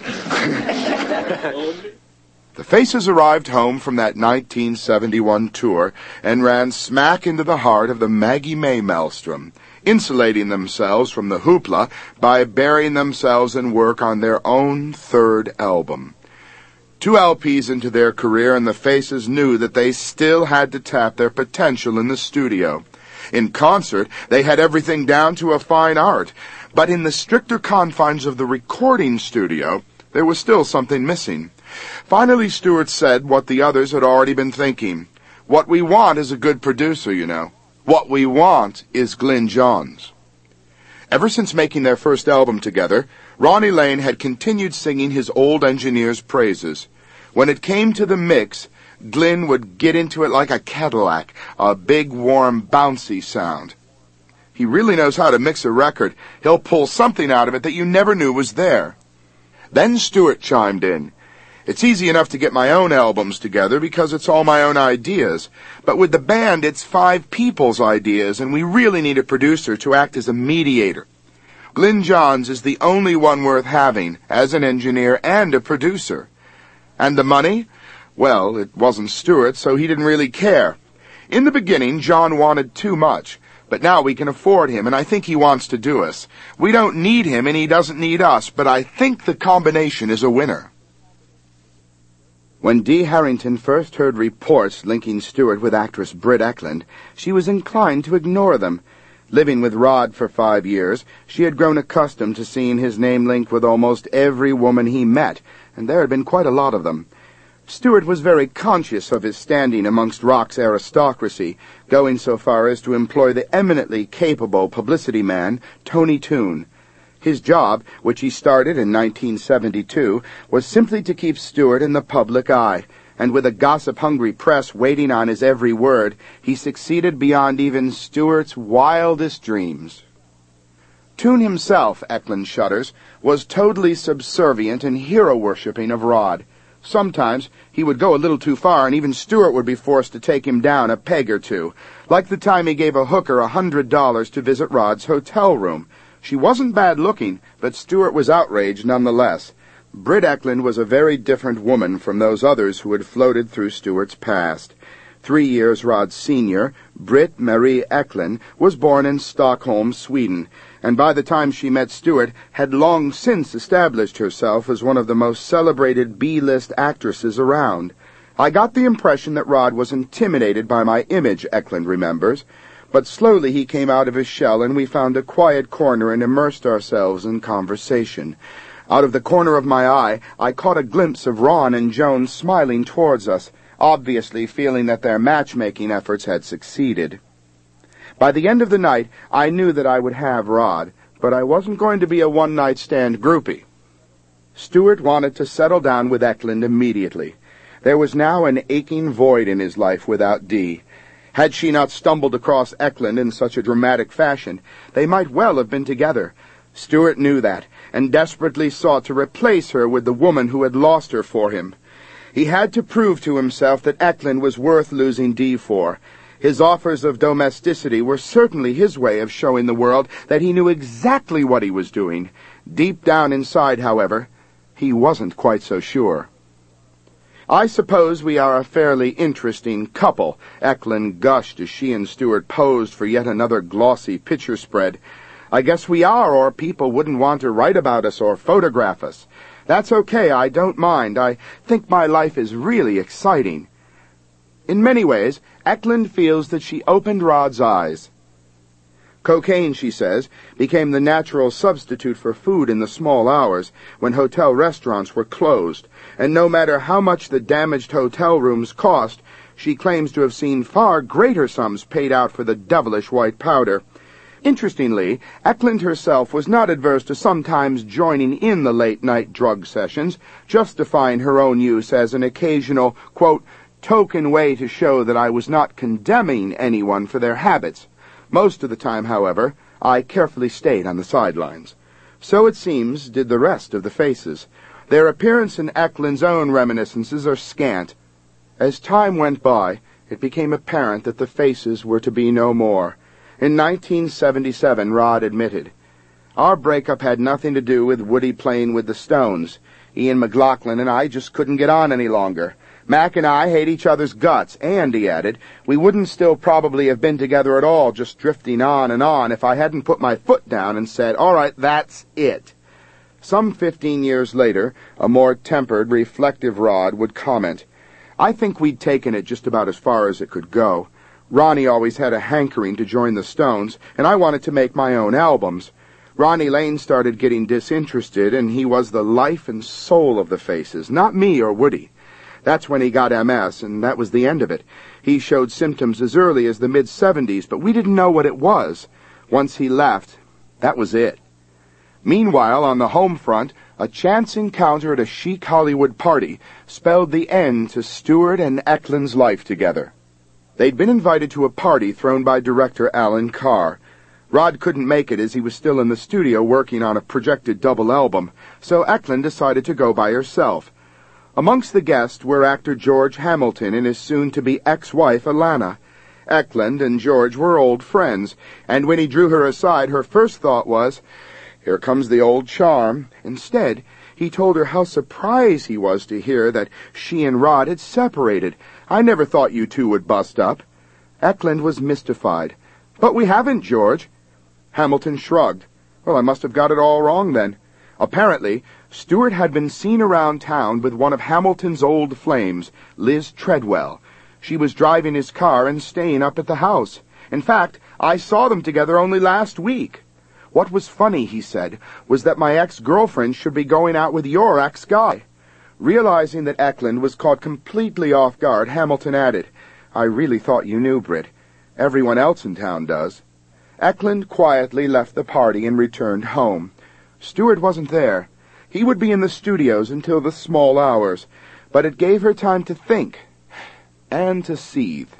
The Faces arrived home from that 1971 tour and ran smack into the heart of the Maggie May maelstrom, insulating themselves from the hoopla by burying themselves in work on their own 3rd album. 2 LPs into their career, and the Faces knew that they still had to tap their potential in the studio. In concert, they had everything down to a fine art, but in the stricter confines of the recording studio, there was still something missing. Finally, Stewart said what the others had already been thinking. What we want is a good producer, you know. What we want is Glyn Johns. Ever since making their first album together, Ronnie Lane had continued singing his old engineer's praises. When it came to the mix, Glyn would get into it like a Cadillac, a big, warm, bouncy sound. He really knows how to mix a record. He'll pull something out of it that you never knew was there. Then Stewart chimed in. It's easy enough to get my own albums together because it's all my own ideas. But with the band, it's 5 people's ideas, and we really need a producer to act as a mediator. Glyn Johns is the only one worth having as an engineer and a producer. And the money? Well, it wasn't Stewart, so he didn't really care. In the beginning, John wanted too much, but now we can afford him, and I think he wants to do us. We don't need him, and he doesn't need us, but I think the combination is a winner. When Dee Harrington first heard reports linking Stewart with actress Britt Ekland, she was inclined to ignore them. Living with Rod for 5 years, she had grown accustomed to seeing his name linked with almost every woman he met, and there had been quite a lot of them. Stewart was very conscious of his standing amongst rock's aristocracy, going so far as to employ the eminently capable publicity man, Tony Toon. His job, which he started in 1972, was simply to keep Stewart in the public eye, and with a gossip-hungry press waiting on his every word, he succeeded beyond even Stewart's wildest dreams. Toon himself, Ekland shudders, was totally subservient and hero-worshipping of Rod. Sometimes he would go a little too far, and even Stewart would be forced to take him down a peg or two, like the time he gave a hooker $100 to visit Rod's hotel room. She wasn't bad-looking, but Stewart was outraged nonetheless. Britt Ekland was a very different woman from those others who had floated through Stewart's past. 3 years Rod's senior, Britt Marie Ekland was born in Stockholm, Sweden, and by the time she met Stewart had long since established herself as one of the most celebrated B-list actresses around. I got the impression that Rod was intimidated by my image, Ekland remembers, but slowly he came out of his shell and we found a quiet corner and immersed ourselves in conversation. Out of the corner of my eye, I caught a glimpse of Ron and Joan smiling towards us, obviously feeling that their matchmaking efforts had succeeded. By the end of the night, I knew that I would have Rod, but I wasn't going to be a one-night stand groupie. Stewart wanted to settle down with Ekland immediately. There was now an aching void in his life without Dee. Had she not stumbled across Ekland in such a dramatic fashion, they might well have been together. Stewart knew that, and desperately sought to replace her with the woman who had lost her for him. He had to prove to himself that Ekland was worth losing Dee for. His offers of domesticity were certainly his way of showing the world that he knew exactly what he was doing. Deep down inside, however, he wasn't quite so sure. "I suppose we are a fairly interesting couple," Ekland gushed as she and Stewart posed for yet another glossy picture spread. "I guess we are, or people wouldn't want to write about us or photograph us. That's okay, I don't mind. I think my life is really exciting." In many ways, Ekland feels that she opened Rod's eyes. Cocaine, she says, became the natural substitute for food in the small hours when hotel restaurants were closed, and no matter how much the damaged hotel rooms cost, she claims to have seen far greater sums paid out for the devilish white powder. Interestingly, Ekland herself was not adverse to sometimes joining in the late-night drug sessions, justifying her own use as an occasional, quote, token way to show that I was not condemning anyone for their habits. Most of the time, however, I carefully stayed on the sidelines. So it seems did the rest of the faces. Their appearance in Ekland's own reminiscences are scant. As time went by, it became apparent that the faces were to be no more. In 1977, Rod admitted, "Our breakup had nothing to do with Woody playing with the Stones. Ian McLaughlin and I just couldn't get on any longer. Mac and I hate each other's guts, and," he added, "we wouldn't still probably have been together at all, just drifting on and on, if I hadn't put my foot down and said, all right, that's it." Some 15 years later, a more tempered, reflective Rod would comment, "I think we'd taken it just about as far as it could go. Ronnie always had a hankering to join the Stones, and I wanted to make my own albums. Ronnie Lane started getting disinterested, and he was the life and soul of the Faces, not me or Woody. That's when he got MS, and that was the end of it. He showed symptoms as early as the mid-70s, but we didn't know what it was. Once he left, that was it." Meanwhile, on the home front, a chance encounter at a chic Hollywood party spelled the end to Stewart and Ekland's life together. They'd been invited to a party thrown by director Alan Carr. Rod couldn't make it as he was still in the studio working on a projected double album, so Ekland decided to go by herself. Amongst the guests were actor George Hamilton and his soon-to-be ex-wife Alana. Eklund and George were old friends, and when he drew her aside, her first thought was, "Here comes the old charm." Instead, he told her how surprised he was to hear that she and Rod had separated. "I never thought you two would bust up." Eklund was mystified. "But we haven't, George." Hamilton shrugged. "Well, I must have got it all wrong then." Apparently, Stewart had been seen around town with one of Hamilton's old flames, Liz Treadwell. She was driving his car and staying up at the house. "In fact, I saw them together only last week." "What was funny," he said, "was that my ex-girlfriend should be going out with your ex-guy." Realizing that Eklund was caught completely off guard, Hamilton added, "I really thought you knew, Britt. Everyone else in town does." Eklund quietly left the party and returned home. Stewart wasn't there. He would be in the studios until the small hours, but it gave her time to think and to seethe.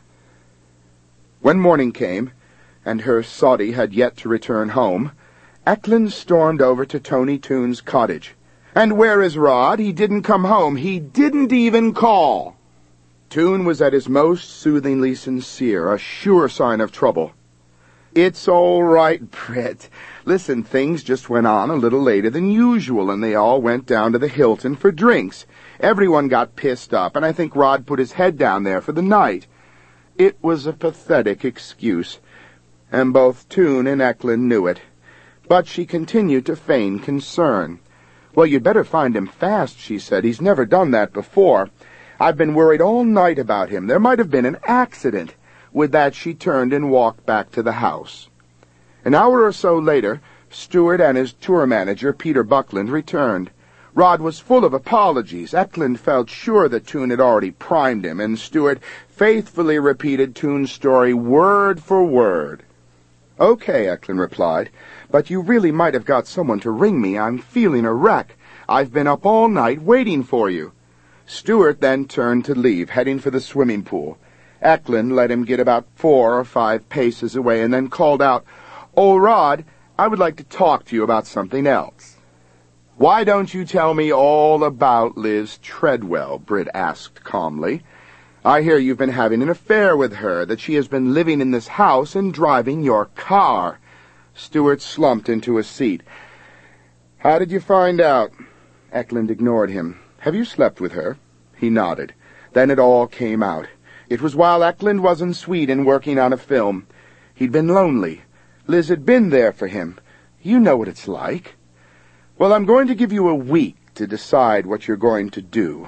When morning came, and her soddy had yet to return home, Eklund stormed over to Tony Toon's cottage. "And where is Rod? He didn't come home. He didn't even call." Toon was at his most soothingly sincere, a sure sign of trouble. "It's all right, Britt. Listen, things just went on a little later than usual, and they all went down to the Hilton for drinks. Everyone got pissed up, and I think Rod put his head down there for the night." It was a pathetic excuse, and both Toon and Eklund knew it. But she continued to feign concern. "Well, you'd better find him fast," she said. "He's never done that before. I've been worried all night about him. There might have been an accident." With that, she turned and walked back to the house. An hour or so later, Stewart and his tour manager, Peter Buckland, returned. Rod was full of apologies. Eklund felt sure that Toon had already primed him, and Stewart faithfully repeated Toon's story word for word. "Okay," Eklund replied, "but you really might have got someone to ring me. I'm feeling a wreck. I've been up all night waiting for you." Stewart then turned to leave, heading for the swimming pool. Eklund let him get about 4 or 5 paces away and then called out, "Oh, Rod, I would like to talk to you about something else." "Why don't you tell me all about Liz Treadwell?" Britt asked calmly. "I hear you've been having an affair with her, that she has been living in this house and driving your car." Stewart slumped into a seat. "How did you find out?" Eklund ignored him. "Have you slept with her?" He nodded. Then it all came out. It was while Eklund was in Sweden working on a film. He'd been lonely. Liz had been there for him. You know what it's like. "Well, I'm going to give you a week to decide what you're going to do.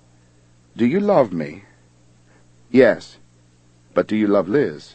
Do you love me?" "Yes. But do you love Liz?"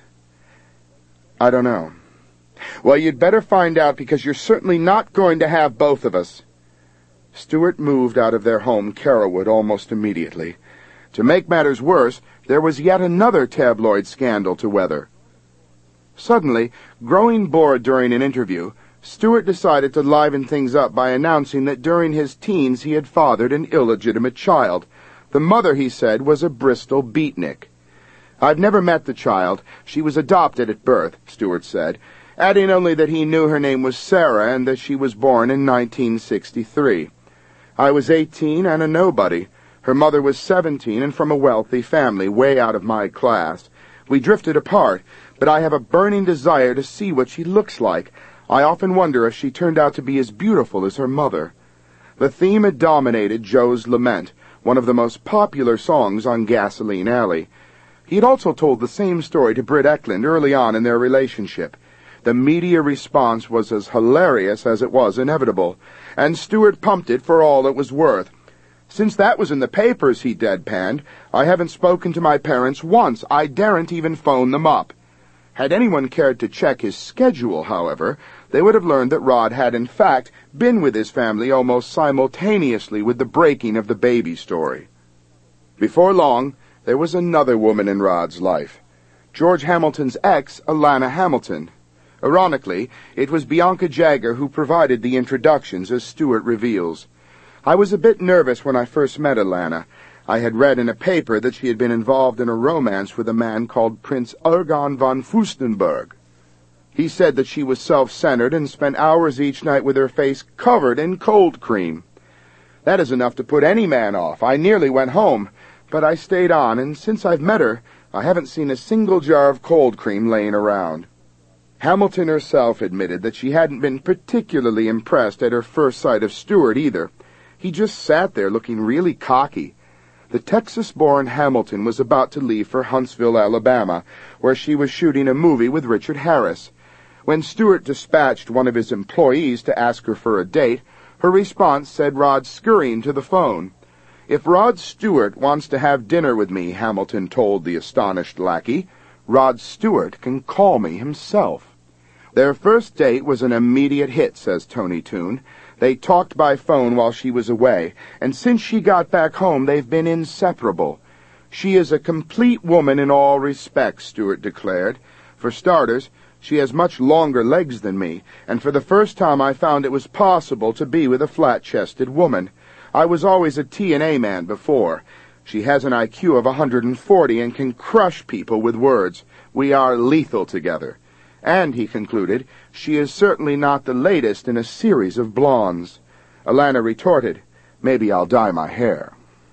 "I don't know." "Well, you'd better find out, because you're certainly not going to have both of us." Stewart moved out of their home, Carolwood, almost immediately. To make matters worse, there was yet another tabloid scandal to weather. Suddenly, growing bored during an interview, Stewart decided to liven things up by announcing that during his teens he had fathered an illegitimate child. The mother, he said, was a Bristol beatnik. "I've never met the child. She was adopted at birth," Stewart said, adding only that he knew her name was Sarah and that she was born in 1963. "I was 18 and a nobody. Her mother was 17 and from a wealthy family, way out of my class. We drifted apart, but I have a burning desire to see what she looks like. I often wonder if she turned out to be as beautiful as her mother." The theme had dominated Joe's Lament, one of the most popular songs on Gasoline Alley. He had also told the same story to Britt Eklund early on in their relationship. The media response was as hilarious as it was inevitable, and Stewart pumped it for all it was worth. "Since that was in the papers," he deadpanned, "I haven't spoken to my parents once. I daren't even phone them up." Had anyone cared to check his schedule, however, they would have learned that Rod had, in fact, been with his family almost simultaneously with the breaking of the baby story. Before long, there was another woman in Rod's life. George Hamilton's ex, Alana Hamilton. Ironically, it was Bianca Jagger who provided the introductions, as Stewart reveals. "I was a bit nervous when I first met Alana. I had read in a paper that she had been involved in a romance with a man called Prince Ergon von Fürstenberg. He said that she was self-centered and spent hours each night with her face covered in cold cream. That is enough to put any man off. I nearly went home, but I stayed on, and since I've met her, I haven't seen a single jar of cold cream laying around." Hamilton herself admitted that she hadn't been particularly impressed at her first sight of Stewart either. He just sat there looking really cocky. The Texas-born Hamilton was about to leave for Huntsville, Alabama, where she was shooting a movie with Richard Harris. When Stewart dispatched one of his employees to ask her for a date, her response said Rod scurrying to the phone. "If Rod Stewart wants to have dinner with me," Hamilton told the astonished lackey, "Rod Stewart can call me himself." Their first date was an immediate hit, says Tony Toon. They talked by phone while she was away, and since she got back home they've been inseparable. "She is a complete woman in all respects," Stewart declared. "For starters, she has much longer legs than me, and for the first time I found it was possible to be with a flat-chested woman. I was always a T&A man before. She has an IQ of 140 and can crush people with words. We are lethal together. And," he concluded, "she is certainly not the latest in a series of blondes." Alana retorted, "Maybe I'll dye my hair."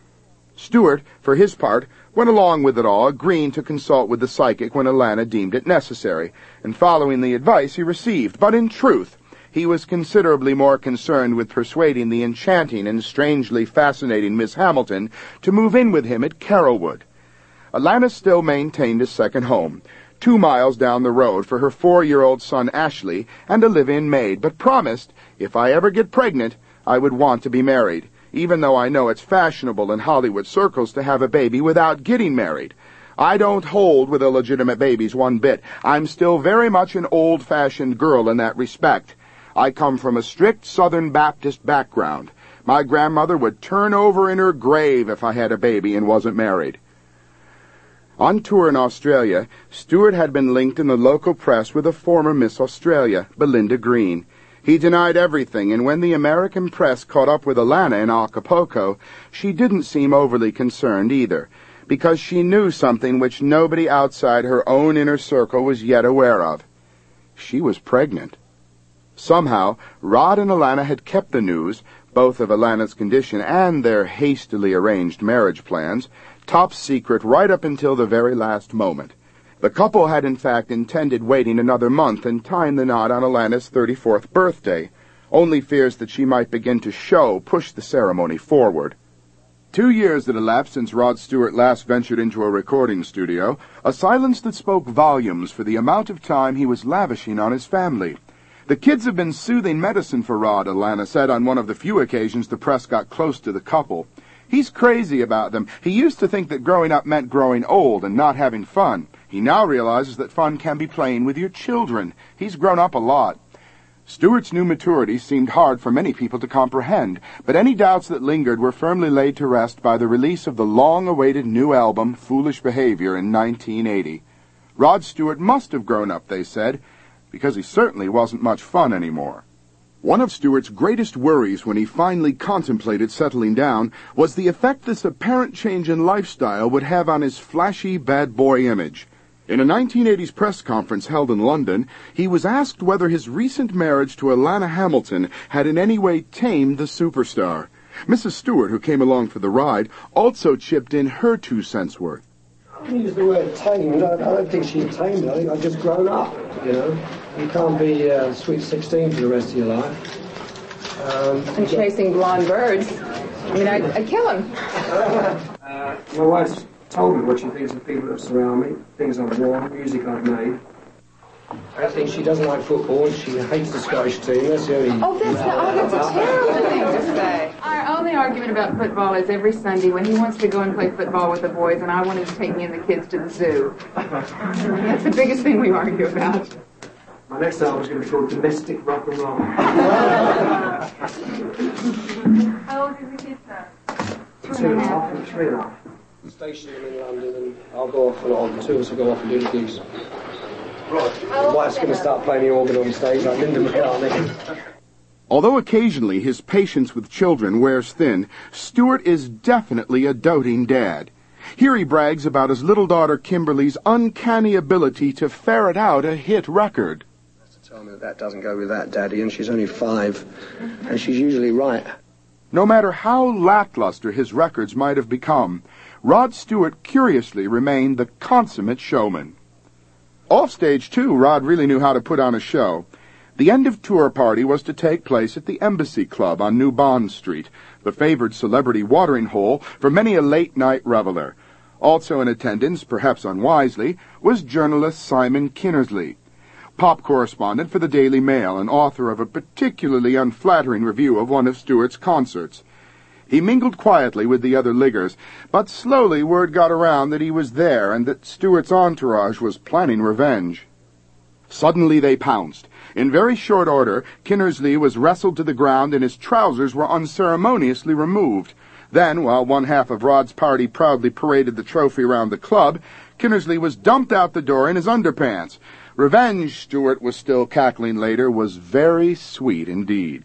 Stewart, for his part, went along with it all, agreeing to consult with the psychic when Alana deemed it necessary, and following the advice he received. But in truth, he was considerably more concerned with persuading the enchanting and strangely fascinating Miss Hamilton to move in with him at Carrollwood. Alana still maintained a second home, 2 miles down the road, for her 4-year-old son Ashley and a live-in maid, but promised, if I ever get pregnant, I would want to be married, even though I know it's fashionable in Hollywood circles to have a baby without getting married. I don't hold with illegitimate babies one bit. I'm still very much an old-fashioned girl in that respect. I come from a strict Southern Baptist background. My grandmother would turn over in her grave if I had a baby and wasn't married. On tour in Australia, Stewart had been linked in the local press with a former Miss Australia, Belinda Green. He denied everything, and when the American press caught up with Alana in Acapulco, she didn't seem overly concerned either, because she knew something which nobody outside her own inner circle was yet aware of. She was pregnant. Somehow, Rod and Alana had kept the news, both of Alana's condition and their hastily arranged marriage plans, top secret right up until the very last moment. The couple had in fact intended waiting another month and tying the knot on Alana's 34th birthday. Only fears that she might begin to show pushed the ceremony forward. 2 years had elapsed since Rod Stewart last ventured into a recording studio, a silence that spoke volumes for the amount of time he was lavishing on his family. "The kids have been soothing medicine for Rod," Alana said on one of the few occasions the press got close to the couple. "He's crazy about them. He used to think that growing up meant growing old and not having fun. He now realizes that fun can be playing with your children. He's grown up a lot." Stewart's new maturity seemed hard for many people to comprehend, but any doubts that lingered were firmly laid to rest by the release of the long-awaited new album, Foolish Behavior, in 1980. Rod Stewart must have grown up, they said, because he certainly wasn't much fun anymore. One of Stewart's greatest worries when he finally contemplated settling down was the effect this apparent change in lifestyle would have on his flashy bad boy image. In a 1980s press conference held in London, he was asked whether his recent marriage to Alana Hamilton had in any way tamed the superstar. Mrs. Stewart, who came along for the ride, also chipped in her 2 cents worth. I use the word tamed. I don't think she tamed. I think I've just grown up, you know. You can't be sweet 16 for the rest of your life. And chasing blonde birds. I mean, I'd kill him. My wife's told me what she thinks of people that surround me, things I've worn, music I've made. I think she doesn't like football and she hates the Scottish team. That's the only... That's a terrible thing to say. Our only argument about football is every Sunday when he wants to go and play football with the boys and I want him to take me and the kids to the zoo. That's the biggest thing we argue about. My next album is going to be called Domestic Rock and Roll. How old is the kid, sir? 2.5 and 3.5. Station them in London and I'll go off on the tours. I'll go off and do the gigs. My wife's going to start playing the organ on stage like Linda McCartney. Although occasionally his patience with children wears thin, Stewart is definitely a doting dad. Here he brags about his little daughter Kimberly's uncanny ability to ferret out a hit record. Tell me that doesn't go with that, Daddy, and she's only 5, and she's usually right. No matter how lackluster his records might have become, Rod Stewart curiously remained the consummate showman. Off stage, too, Rod really knew how to put on a show. The end-of-tour party was to take place at the Embassy Club on New Bond Street, the favored celebrity watering hole for many a late-night reveler. Also in attendance, perhaps unwisely, was journalist Simon Kinnersley, pop correspondent for the Daily Mail and author of a particularly unflattering review of one of Stewart's concerts. He mingled quietly with the other liggers, but slowly word got around that he was there and that Stewart's entourage was planning revenge. Suddenly they pounced. In very short order, Kinnersley was wrestled to the ground and his trousers were unceremoniously removed. Then, while one half of Rod's party proudly paraded the trophy around the club, Kinnersley was dumped out the door in his underpants. Revenge, Stewart was still cackling later, was very sweet indeed.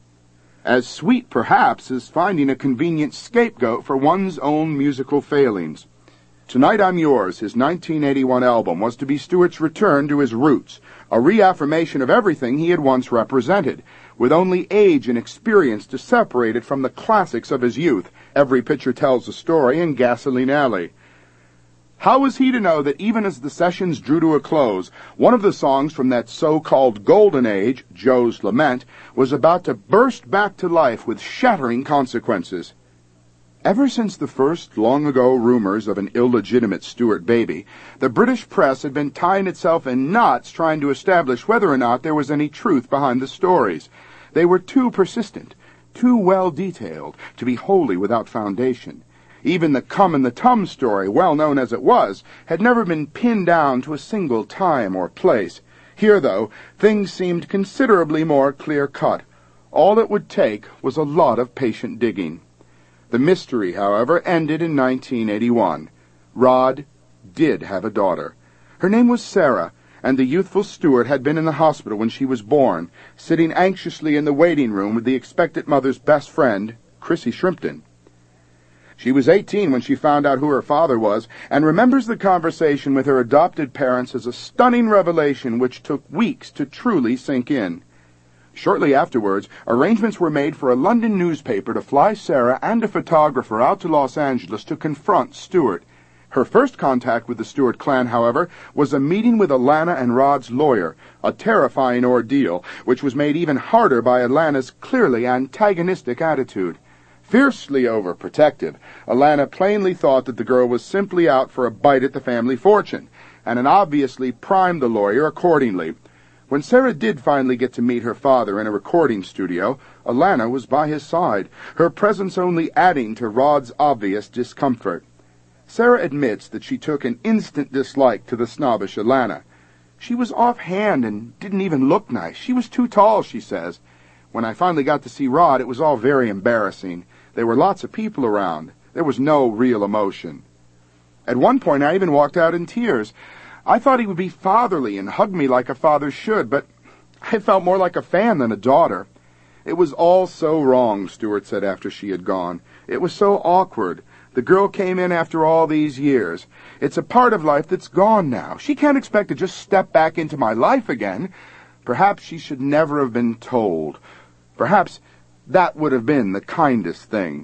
As sweet, perhaps, as finding a convenient scapegoat for one's own musical failings. Tonight I'm Yours, his 1981 album, was to be Stewart's return to his roots, a reaffirmation of everything he had once represented, with only age and experience to separate it from the classics of his youth, Every Picture Tells a Story and Gasoline Alley. How was he to know that even as the sessions drew to a close, one of the songs from that so-called golden age, Joe's Lament, was about to burst back to life with shattering consequences? Ever since the first long-ago rumors of an illegitimate Stewart baby, the British press had been tying itself in knots trying to establish whether or not there was any truth behind the stories. They were too persistent, too well-detailed, to be wholly without foundation. Even the Cum and the Tum story, well known as it was, had never been pinned down to a single time or place. Here, though, things seemed considerably more clear-cut. All it would take was a lot of patient digging. The mystery, however, ended in 1981. Rod did have a daughter. Her name was Sarah, and the youthful Stewart had been in the hospital when she was born, sitting anxiously in the waiting room with the expectant mother's best friend, Chrissy Shrimpton. She was 18 when she found out who her father was, and remembers the conversation with her adopted parents as a stunning revelation which took weeks to truly sink in. Shortly afterwards, arrangements were made for a London newspaper to fly Sarah and a photographer out to Los Angeles to confront Stewart. Her first contact with the Stewart clan, however, was a meeting with Alana and Rod's lawyer, a terrifying ordeal, which was made even harder by Alana's clearly antagonistic attitude. Fiercely overprotective, Alana plainly thought that the girl was simply out for a bite at the family fortune, and had obviously primed the lawyer accordingly. When Sarah did finally get to meet her father in a recording studio, Alana was by his side, her presence only adding to Rod's obvious discomfort. Sarah admits that she took an instant dislike to the snobbish Alana. She was offhand and didn't even look nice. She was too tall, she says. When I finally got to see Rod, it was all very embarrassing. There were lots of people around. There was no real emotion. At one point, I even walked out in tears. I thought he would be fatherly and hug me like a father should, but I felt more like a fan than a daughter. It was all so wrong, Stewart said after she had gone. It was so awkward. The girl came in after all these years. It's a part of life that's gone now. She can't expect to just step back into my life again. Perhaps she should never have been told. Perhaps that would have been the kindest thing.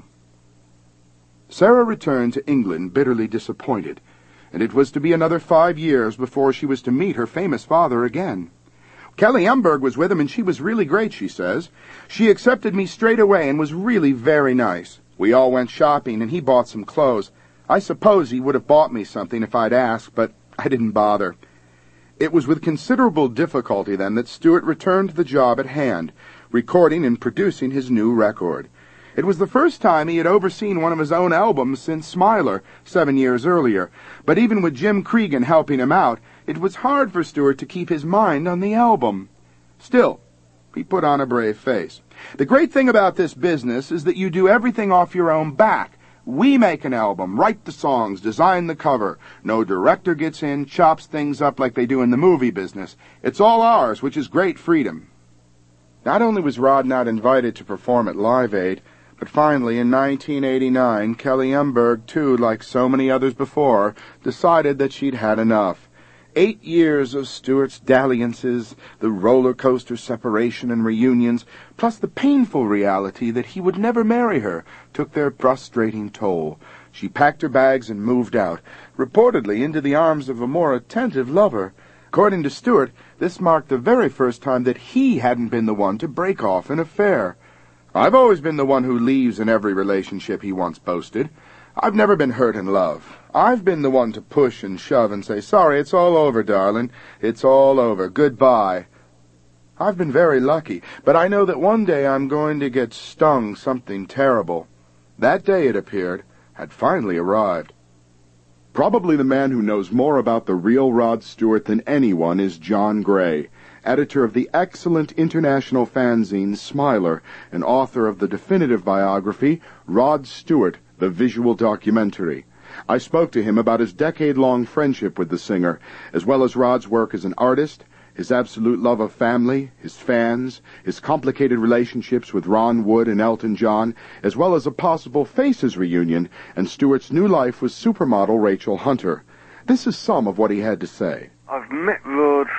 Sarah returned to England bitterly disappointed, and it was to be another 5 years before she was to meet her famous father again. Kelly Emberg was with him, and she was really great, she says. She accepted me straight away and was really very nice. We all went shopping, and he bought some clothes. I suppose he would have bought me something if I'd asked, but I didn't bother. It was with considerable difficulty, then, that Stewart returned to the job at hand, recording and producing his new record. It was the first time he had overseen one of his own albums since Smiler, 7 years earlier, but even with Jim Cregan helping him out, it was hard for Stewart to keep his mind on the album. Still, he put on a brave face. The great thing about this business is that you do everything off your own back. We make an album, write the songs, design the cover. No director gets in, chops things up like they do in the movie business. It's all ours, which is great freedom. Not only was Rod not invited to perform at Live Aid, but finally in 1989, Kelly Emberg, too, like so many others before, decided that she'd had enough. 8 years of Stewart's dalliances, the roller coaster separation and reunions, plus the painful reality that he would never marry her, took their frustrating toll. She packed her bags and moved out, reportedly into the arms of a more attentive lover. According to Stewart, this marked the very first time that he hadn't been the one to break off an affair. "I've always been the one who leaves in every relationship," he once boasted. "I've never been hurt in love. I've been the one to push and shove and say, 'Sorry, it's all over, darling. It's all over. Goodbye.' I've been very lucky, but I know that one day I'm going to get stung something terrible." That day, it appeared, had finally arrived. Probably the man who knows more about the real Rod Stewart than anyone is John Gray, editor of the excellent international fanzine Smiler and author of the definitive biography, Rod Stewart, the visual documentary. I spoke to him about his decade-long friendship with the singer, as well as Rod's work as an artist, his absolute love of family, his fans, his complicated relationships with Ron Wood and Elton John, as well as a possible Faces reunion and Stewart's new life with supermodel Rachel Hunter. This is some of what he had to say. I've met Rod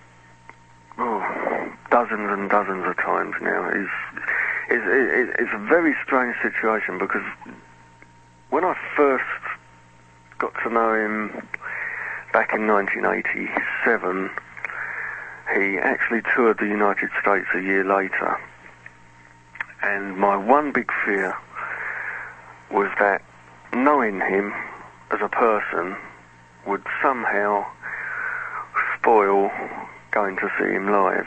dozens and dozens of times now. It's a very strange situation because when I first got to know him back in 1987, he actually toured the United States a year later. And my one big fear was that knowing him as a person would somehow spoil going to see him live.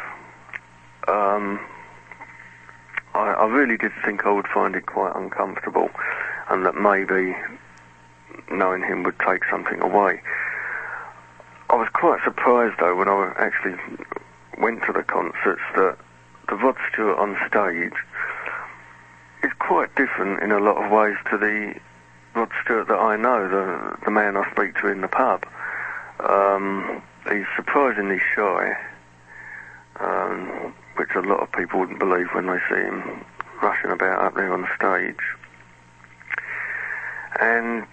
I really did think I would find it quite uncomfortable, and that maybe knowing him would take something away. I was quite surprised, though, when I actually went to the concerts, that the Rod Stewart on stage is quite different in a lot of ways to the Rod Stewart that I know, the man I speak to in the pub. He's surprisingly shy, which a lot of people wouldn't believe when they see him rushing about up there on stage. And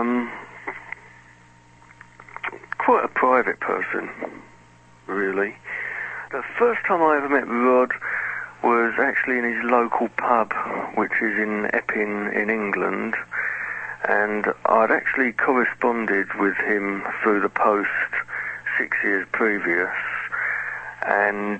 quite a private person, really. The first time I ever met Rod was actually in his local pub, which is in Epping in England, and I'd actually corresponded with him through the post 6 years previous, and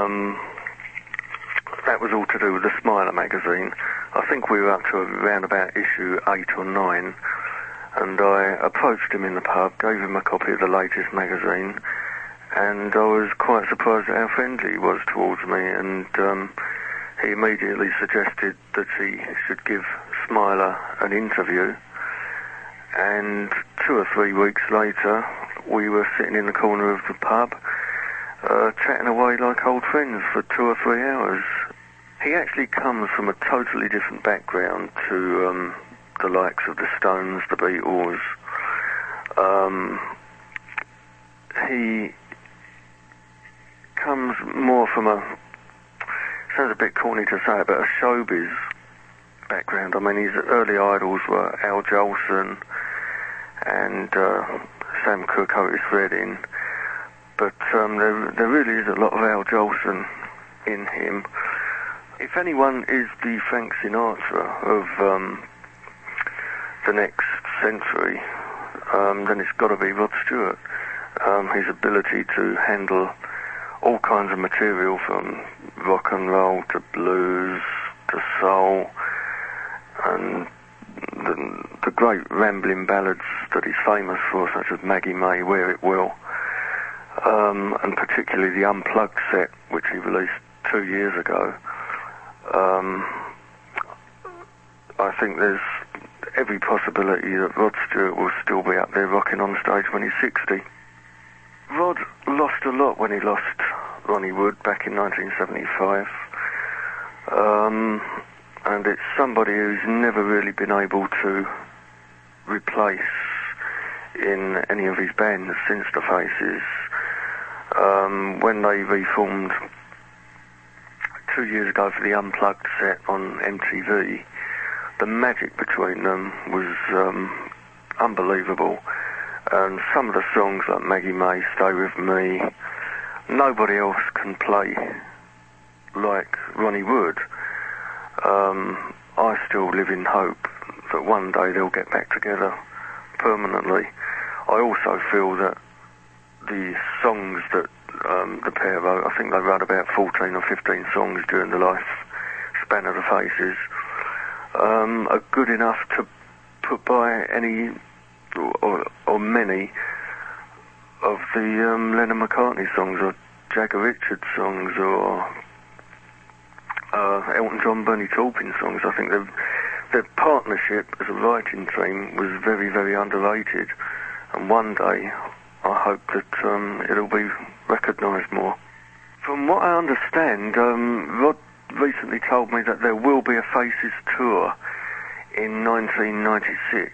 that was all to do with the Smiler magazine. I think we were up to around about issue 8 or 9, and I approached him in the pub, gave him a copy of the latest magazine, and I was quite surprised at how friendly he was towards me, and he immediately suggested that he should give Smiler an interview, and 2 or 3 weeks later we were sitting in the corner of the pub chatting away like old friends for 2 or 3 hours. He actually comes from a totally different background to the likes of the Stones, the Beatles. He comes more from sounds a bit corny to say it, but a showbiz background. I mean, his early idols were Al Jolson and Sam Cooke, Otis Redding, but there really is a lot of Al Jolson in him. If anyone is the Frank Sinatra of the next century, then it's got to be Rod Stewart. His ability to handle all kinds of material, from rock and roll to blues to soul, and the great rambling ballads that he's famous for, such as Maggie May, Where It Will, and particularly the Unplugged set, which he released 2 years ago. I think there's every possibility that Rod Stewart will still be up there rocking on stage when he's 60. Rod lost a lot when he lost Ronnie Wood back in 1975. And it's somebody who's never really been able to replace in any of his bands since the Faces. When they reformed 2 years ago for the Unplugged set on MTV, the magic between them was unbelievable. And some of the songs like Maggie May, Stay With Me, nobody else can play like Ronnie Wood. I still live in hope that one day they'll get back together permanently. I also feel that the songs that the pair wrote, I think they wrote about 14 or 15 songs during the lifespan of the Faces, are good enough to put by any or many of the Lennon McCartney songs or Jagger Richards songs or Elton John, Bernie Taupin songs. I think their partnership as a writing team was very, very underrated, and one day I hope that it'll be recognised more. From what I understand, Rod recently told me that there will be a Faces tour in 1996,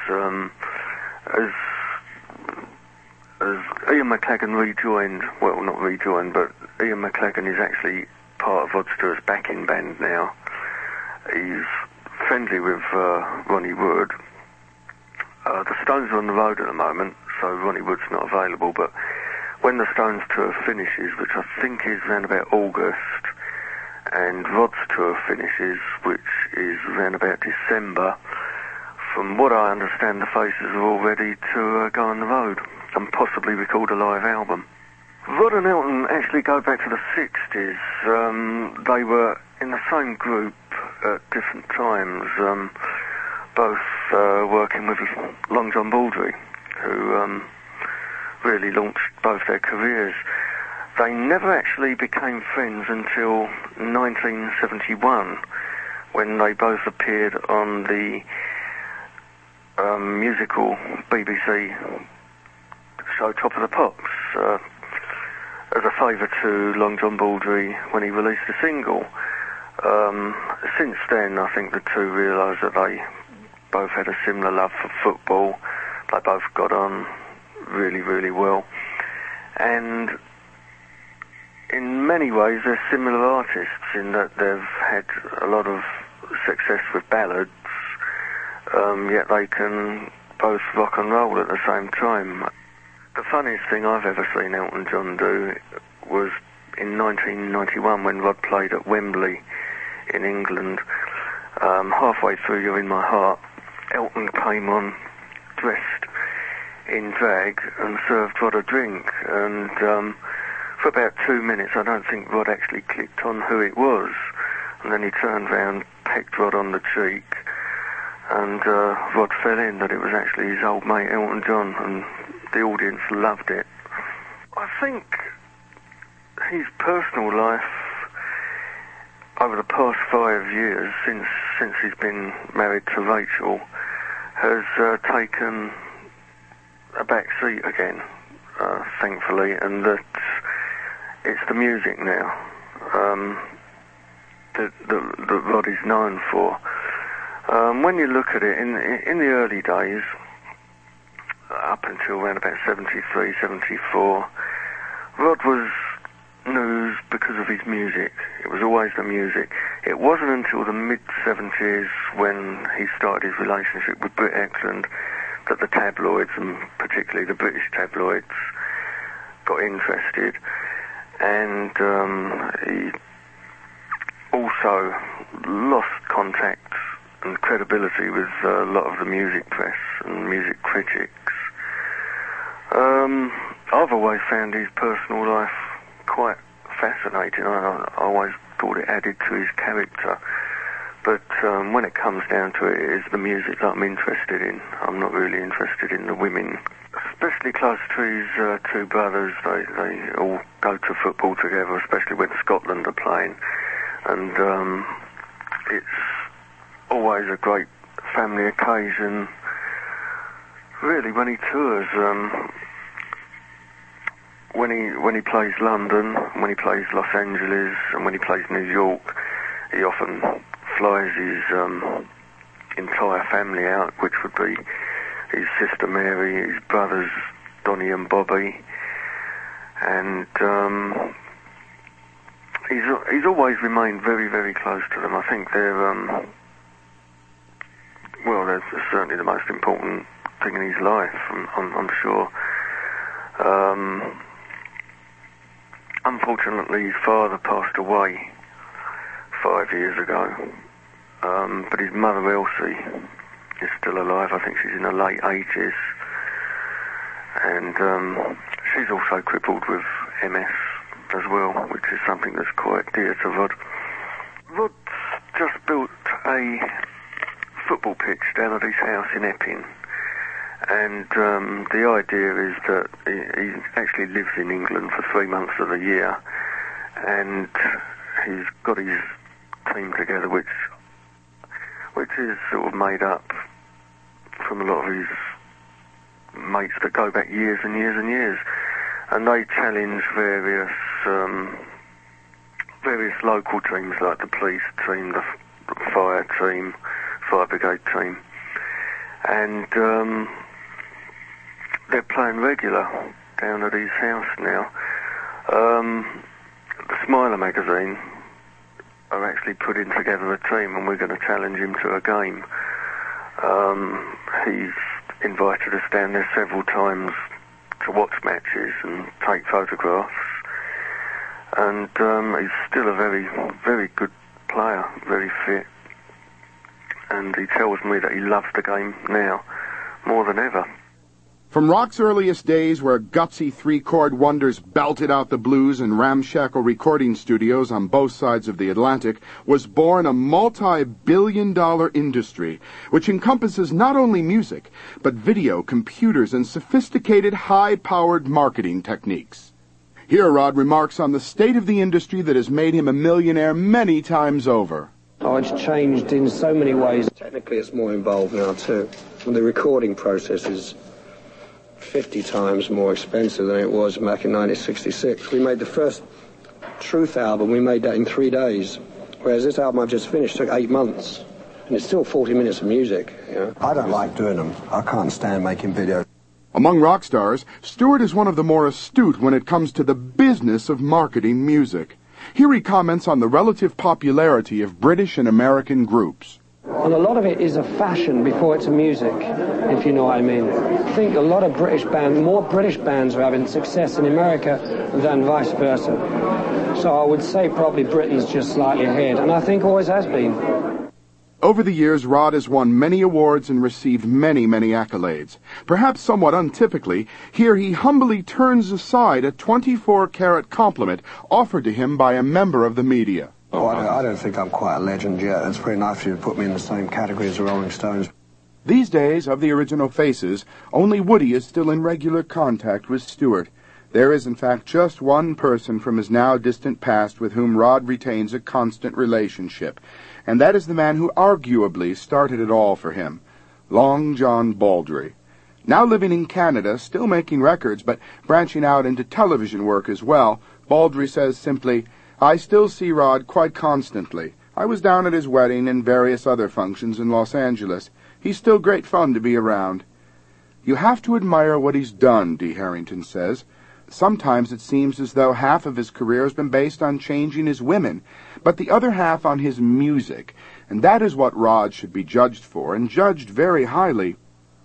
as Ian McLagan rejoined, well, not rejoined, but Ian McLagan is actually part of Rod Stewart's backing band now. He's friendly with Ronnie Wood. The Stones are on the road at the moment, so Ronnie Wood's not available, but when the Stones tour finishes, which I think is around about August, and Rod's tour finishes, which is around about December, from what I understand, the Faces are all ready to go on the road and possibly record a live album. Rod and Elton actually go back to the 60s. They were in the same group at different times, both working with Long John Baldry, who really launched both their careers. They never actually became friends until 1971, when they both appeared on the musical BBC show Top of the Pops, as a favour to Long John Baldry when he released a single. Since then, I think the two realised that they both had a similar love for football. They both got on really, really well. And in many ways, they're similar artists in that they've had a lot of success with ballads, yet they can both rock and roll at the same time. The funniest thing I've ever seen Elton John do was in 1991 when Rod played at Wembley in England. Halfway through You're In My Heart, Elton came on dressed in drag and served Rod a drink, and for about 2 minutes I don't think Rod actually clicked on who it was, and then he turned round, pecked Rod on the cheek, and Rod fell in that it was actually his old mate Elton John, and the audience loved it. I think his personal life over the past 5 years, since he's been married to Rachel, has taken a back seat again, thankfully, and that it's the music now that Rod is known for. When you look at it, in the early days, up until around about 73, 74, Rod was news because of his music. It was always the music. It wasn't until the mid-70s, when he started his relationship with Britt Ekland, that the tabloids, and particularly the British tabloids, got interested. And he also lost contact and credibility with a lot of the music press and music critics. I've always found his personal life quite fascinating. I always thought it added to his character. But when it comes down to it, it's the music that I'm interested in. I'm not really interested in the women. Especially close to his two brothers. They all go to football together, especially when Scotland are playing. And it's always a great family occasion. Really, when he tours, when he plays London, when he plays Los Angeles, and when he plays New York, he often flies his entire family out, which would be his sister Mary, his brothers Donnie and Bobby, and he's always remained very, very close to them. I think they're certainly the most important thing in his life, I'm sure. Unfortunately, his father passed away 5 years ago, but his mother Elsie is still alive. I think she's in her late 80s, and she's also crippled with MS as well, which is something that's quite dear to Rod. Rod's just built a football pitch down at his house in Epping, and the idea is that he actually lives in England for 3 months of the year, and he's got his team together, which is sort of made up from a lot of his mates that go back years and years and years, and they challenge various local teams like the police team, the fire team, fire brigade team, and they're playing regular down at his house now. The Smiler magazine are actually putting together a team, and we're going to challenge him to a game. He's invited us down there several times to watch matches and take photographs, and he's still a very, very good player, very fit, and he tells me that he loves the game now more than ever. From rock's earliest days, where gutsy three-chord wonders belted out the blues in ramshackle recording studios on both sides of the Atlantic, was born a multi-billion-dollar industry, which encompasses not only music, but video, computers, and sophisticated high-powered marketing techniques. Here Rod remarks on the state of the industry that has made him a millionaire many times over. Oh, it's changed in so many ways. Technically, it's more involved now, too. The recording process is 50 times more expensive than it was back in 1966. We made the first Truth album, we made that in 3 days, whereas this album I've just finished took 8 months, and it's still 40 minutes of music. You know? I don't like doing them. I can't stand making videos. Among rock stars, Stewart is one of the more astute when it comes to the business of marketing music. Here he comments on the relative popularity of British and American groups. And a lot of it is a fashion before it's a music, if you know what I mean. I think a lot of more British bands are having success in America than vice versa. So I would say probably Britain's just slightly ahead, and I think always has been. Over the years, Rod has won many awards and received many, many accolades. Perhaps somewhat untypically, here he humbly turns aside a 24-carat compliment offered to him by a member of the media. Oh, I don't think I'm quite a legend yet. It's pretty nice of you to put me in the same category as the Rolling Stones. These days, of the original faces, only Woody is still in regular contact with Stewart. There is, in fact, just one person from his now distant past with whom Rod retains a constant relationship, and that is the man who arguably started it all for him, Long John Baldry. Now living in Canada, still making records, but branching out into television work as well, Baldry says simply, "I still see Rod quite constantly. I was down at his wedding and various other functions in Los Angeles. He's still great fun to be around." You have to admire what he's done, Dee Harrington says. Sometimes it seems as though half of his career has been based on changing his women, but the other half on his music, and that is what Rod should be judged for, and judged very highly.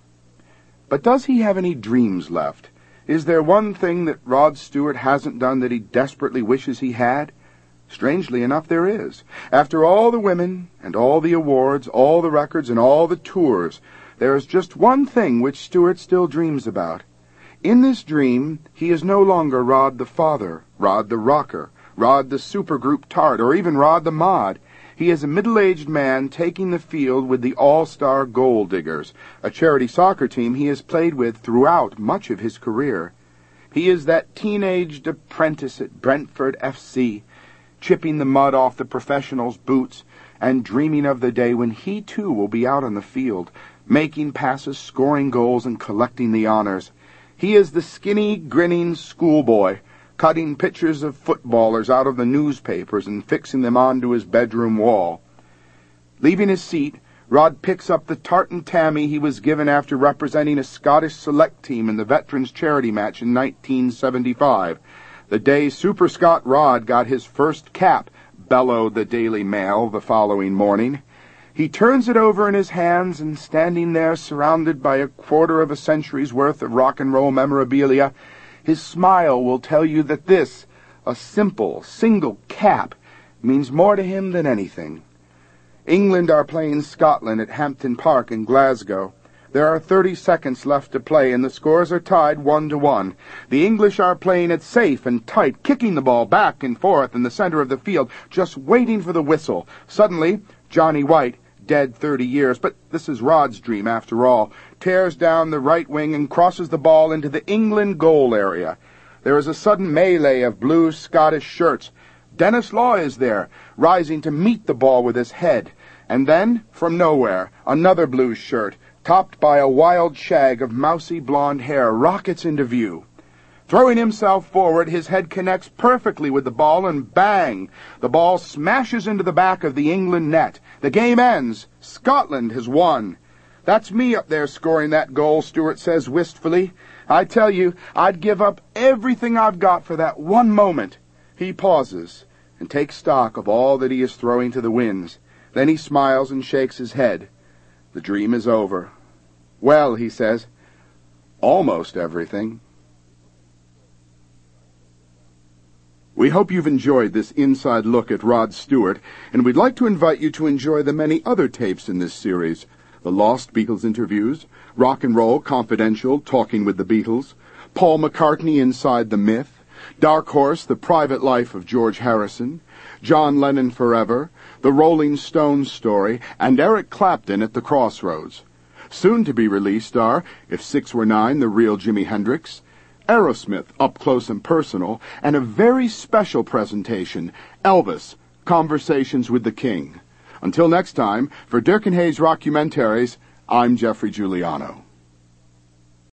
But does he have any dreams left? Is there one thing that Rod Stewart hasn't done that he desperately wishes he had? Strangely enough, there is. After all the women, and all the awards, all the records, and all the tours, there is just one thing which Stewart still dreams about. In this dream, he is no longer Rod the father, Rod the rocker, Rod the supergroup tart, or even Rod the mod. He is a middle-aged man taking the field with the All-Star Gold Diggers, a charity soccer team he has played with throughout much of his career. He is that teenaged apprentice at Brentford FC, chipping the mud off the professionals' boots, and dreaming of the day when he too will be out on the field, making passes, scoring goals, and collecting the honors. He is the skinny, grinning schoolboy, cutting pictures of footballers out of the newspapers and fixing them onto his bedroom wall. Leaving his seat, Rod picks up the tartan tammy he was given after representing a Scottish select team in the Veterans Charity Match in 1975. The day Super Scott Rod got his first cap, bellowed the Daily Mail the following morning. He turns it over in his hands, and standing there surrounded by a quarter of a century's worth of rock and roll memorabilia, his smile will tell you that this, a simple, single cap, means more to him than anything. England are playing Scotland at Hampden Park in Glasgow. There are 30 seconds left to play, and the scores are tied 1-1. The English are playing it safe and tight, kicking the ball back and forth in the center of the field, just waiting for the whistle. Suddenly, Johnny White, dead 30 years, but this is Rod's dream after all, tears down the right wing and crosses the ball into the England goal area. There is a sudden melee of blue Scottish shirts. Denis Law is there, rising to meet the ball with his head. And then, from nowhere, another blue shirt, topped by a wild shag of mousy blonde hair, rockets into view. Throwing himself forward, his head connects perfectly with the ball, and bang! The ball smashes into the back of the England net. The game ends. Scotland has won. That's me up there scoring that goal, Stewart says wistfully. I tell you, I'd give up everything I've got for that one moment. He pauses and takes stock of all that he is throwing to the winds. Then he smiles and shakes his head. The dream is over. Well, he says, almost everything. We hope you've enjoyed this inside look at Rod Stewart, and we'd like to invite you to enjoy the many other tapes in this series. The Lost Beatles Interviews, Rock and Roll Confidential, Talking with the Beatles, Paul McCartney Inside the Myth, Dark Horse, The Private Life of George Harrison, John Lennon Forever, The Rolling Stones Story, and Eric Clapton at the Crossroads. Soon to be released are If 6 Were 9, The Real Jimi Hendrix, Aerosmith, Up Close and Personal, and a very special presentation, Elvis, Conversations with the King. Until next time, for Dirk and Hayes Rockumentaries, I'm Jeffrey Giuliano.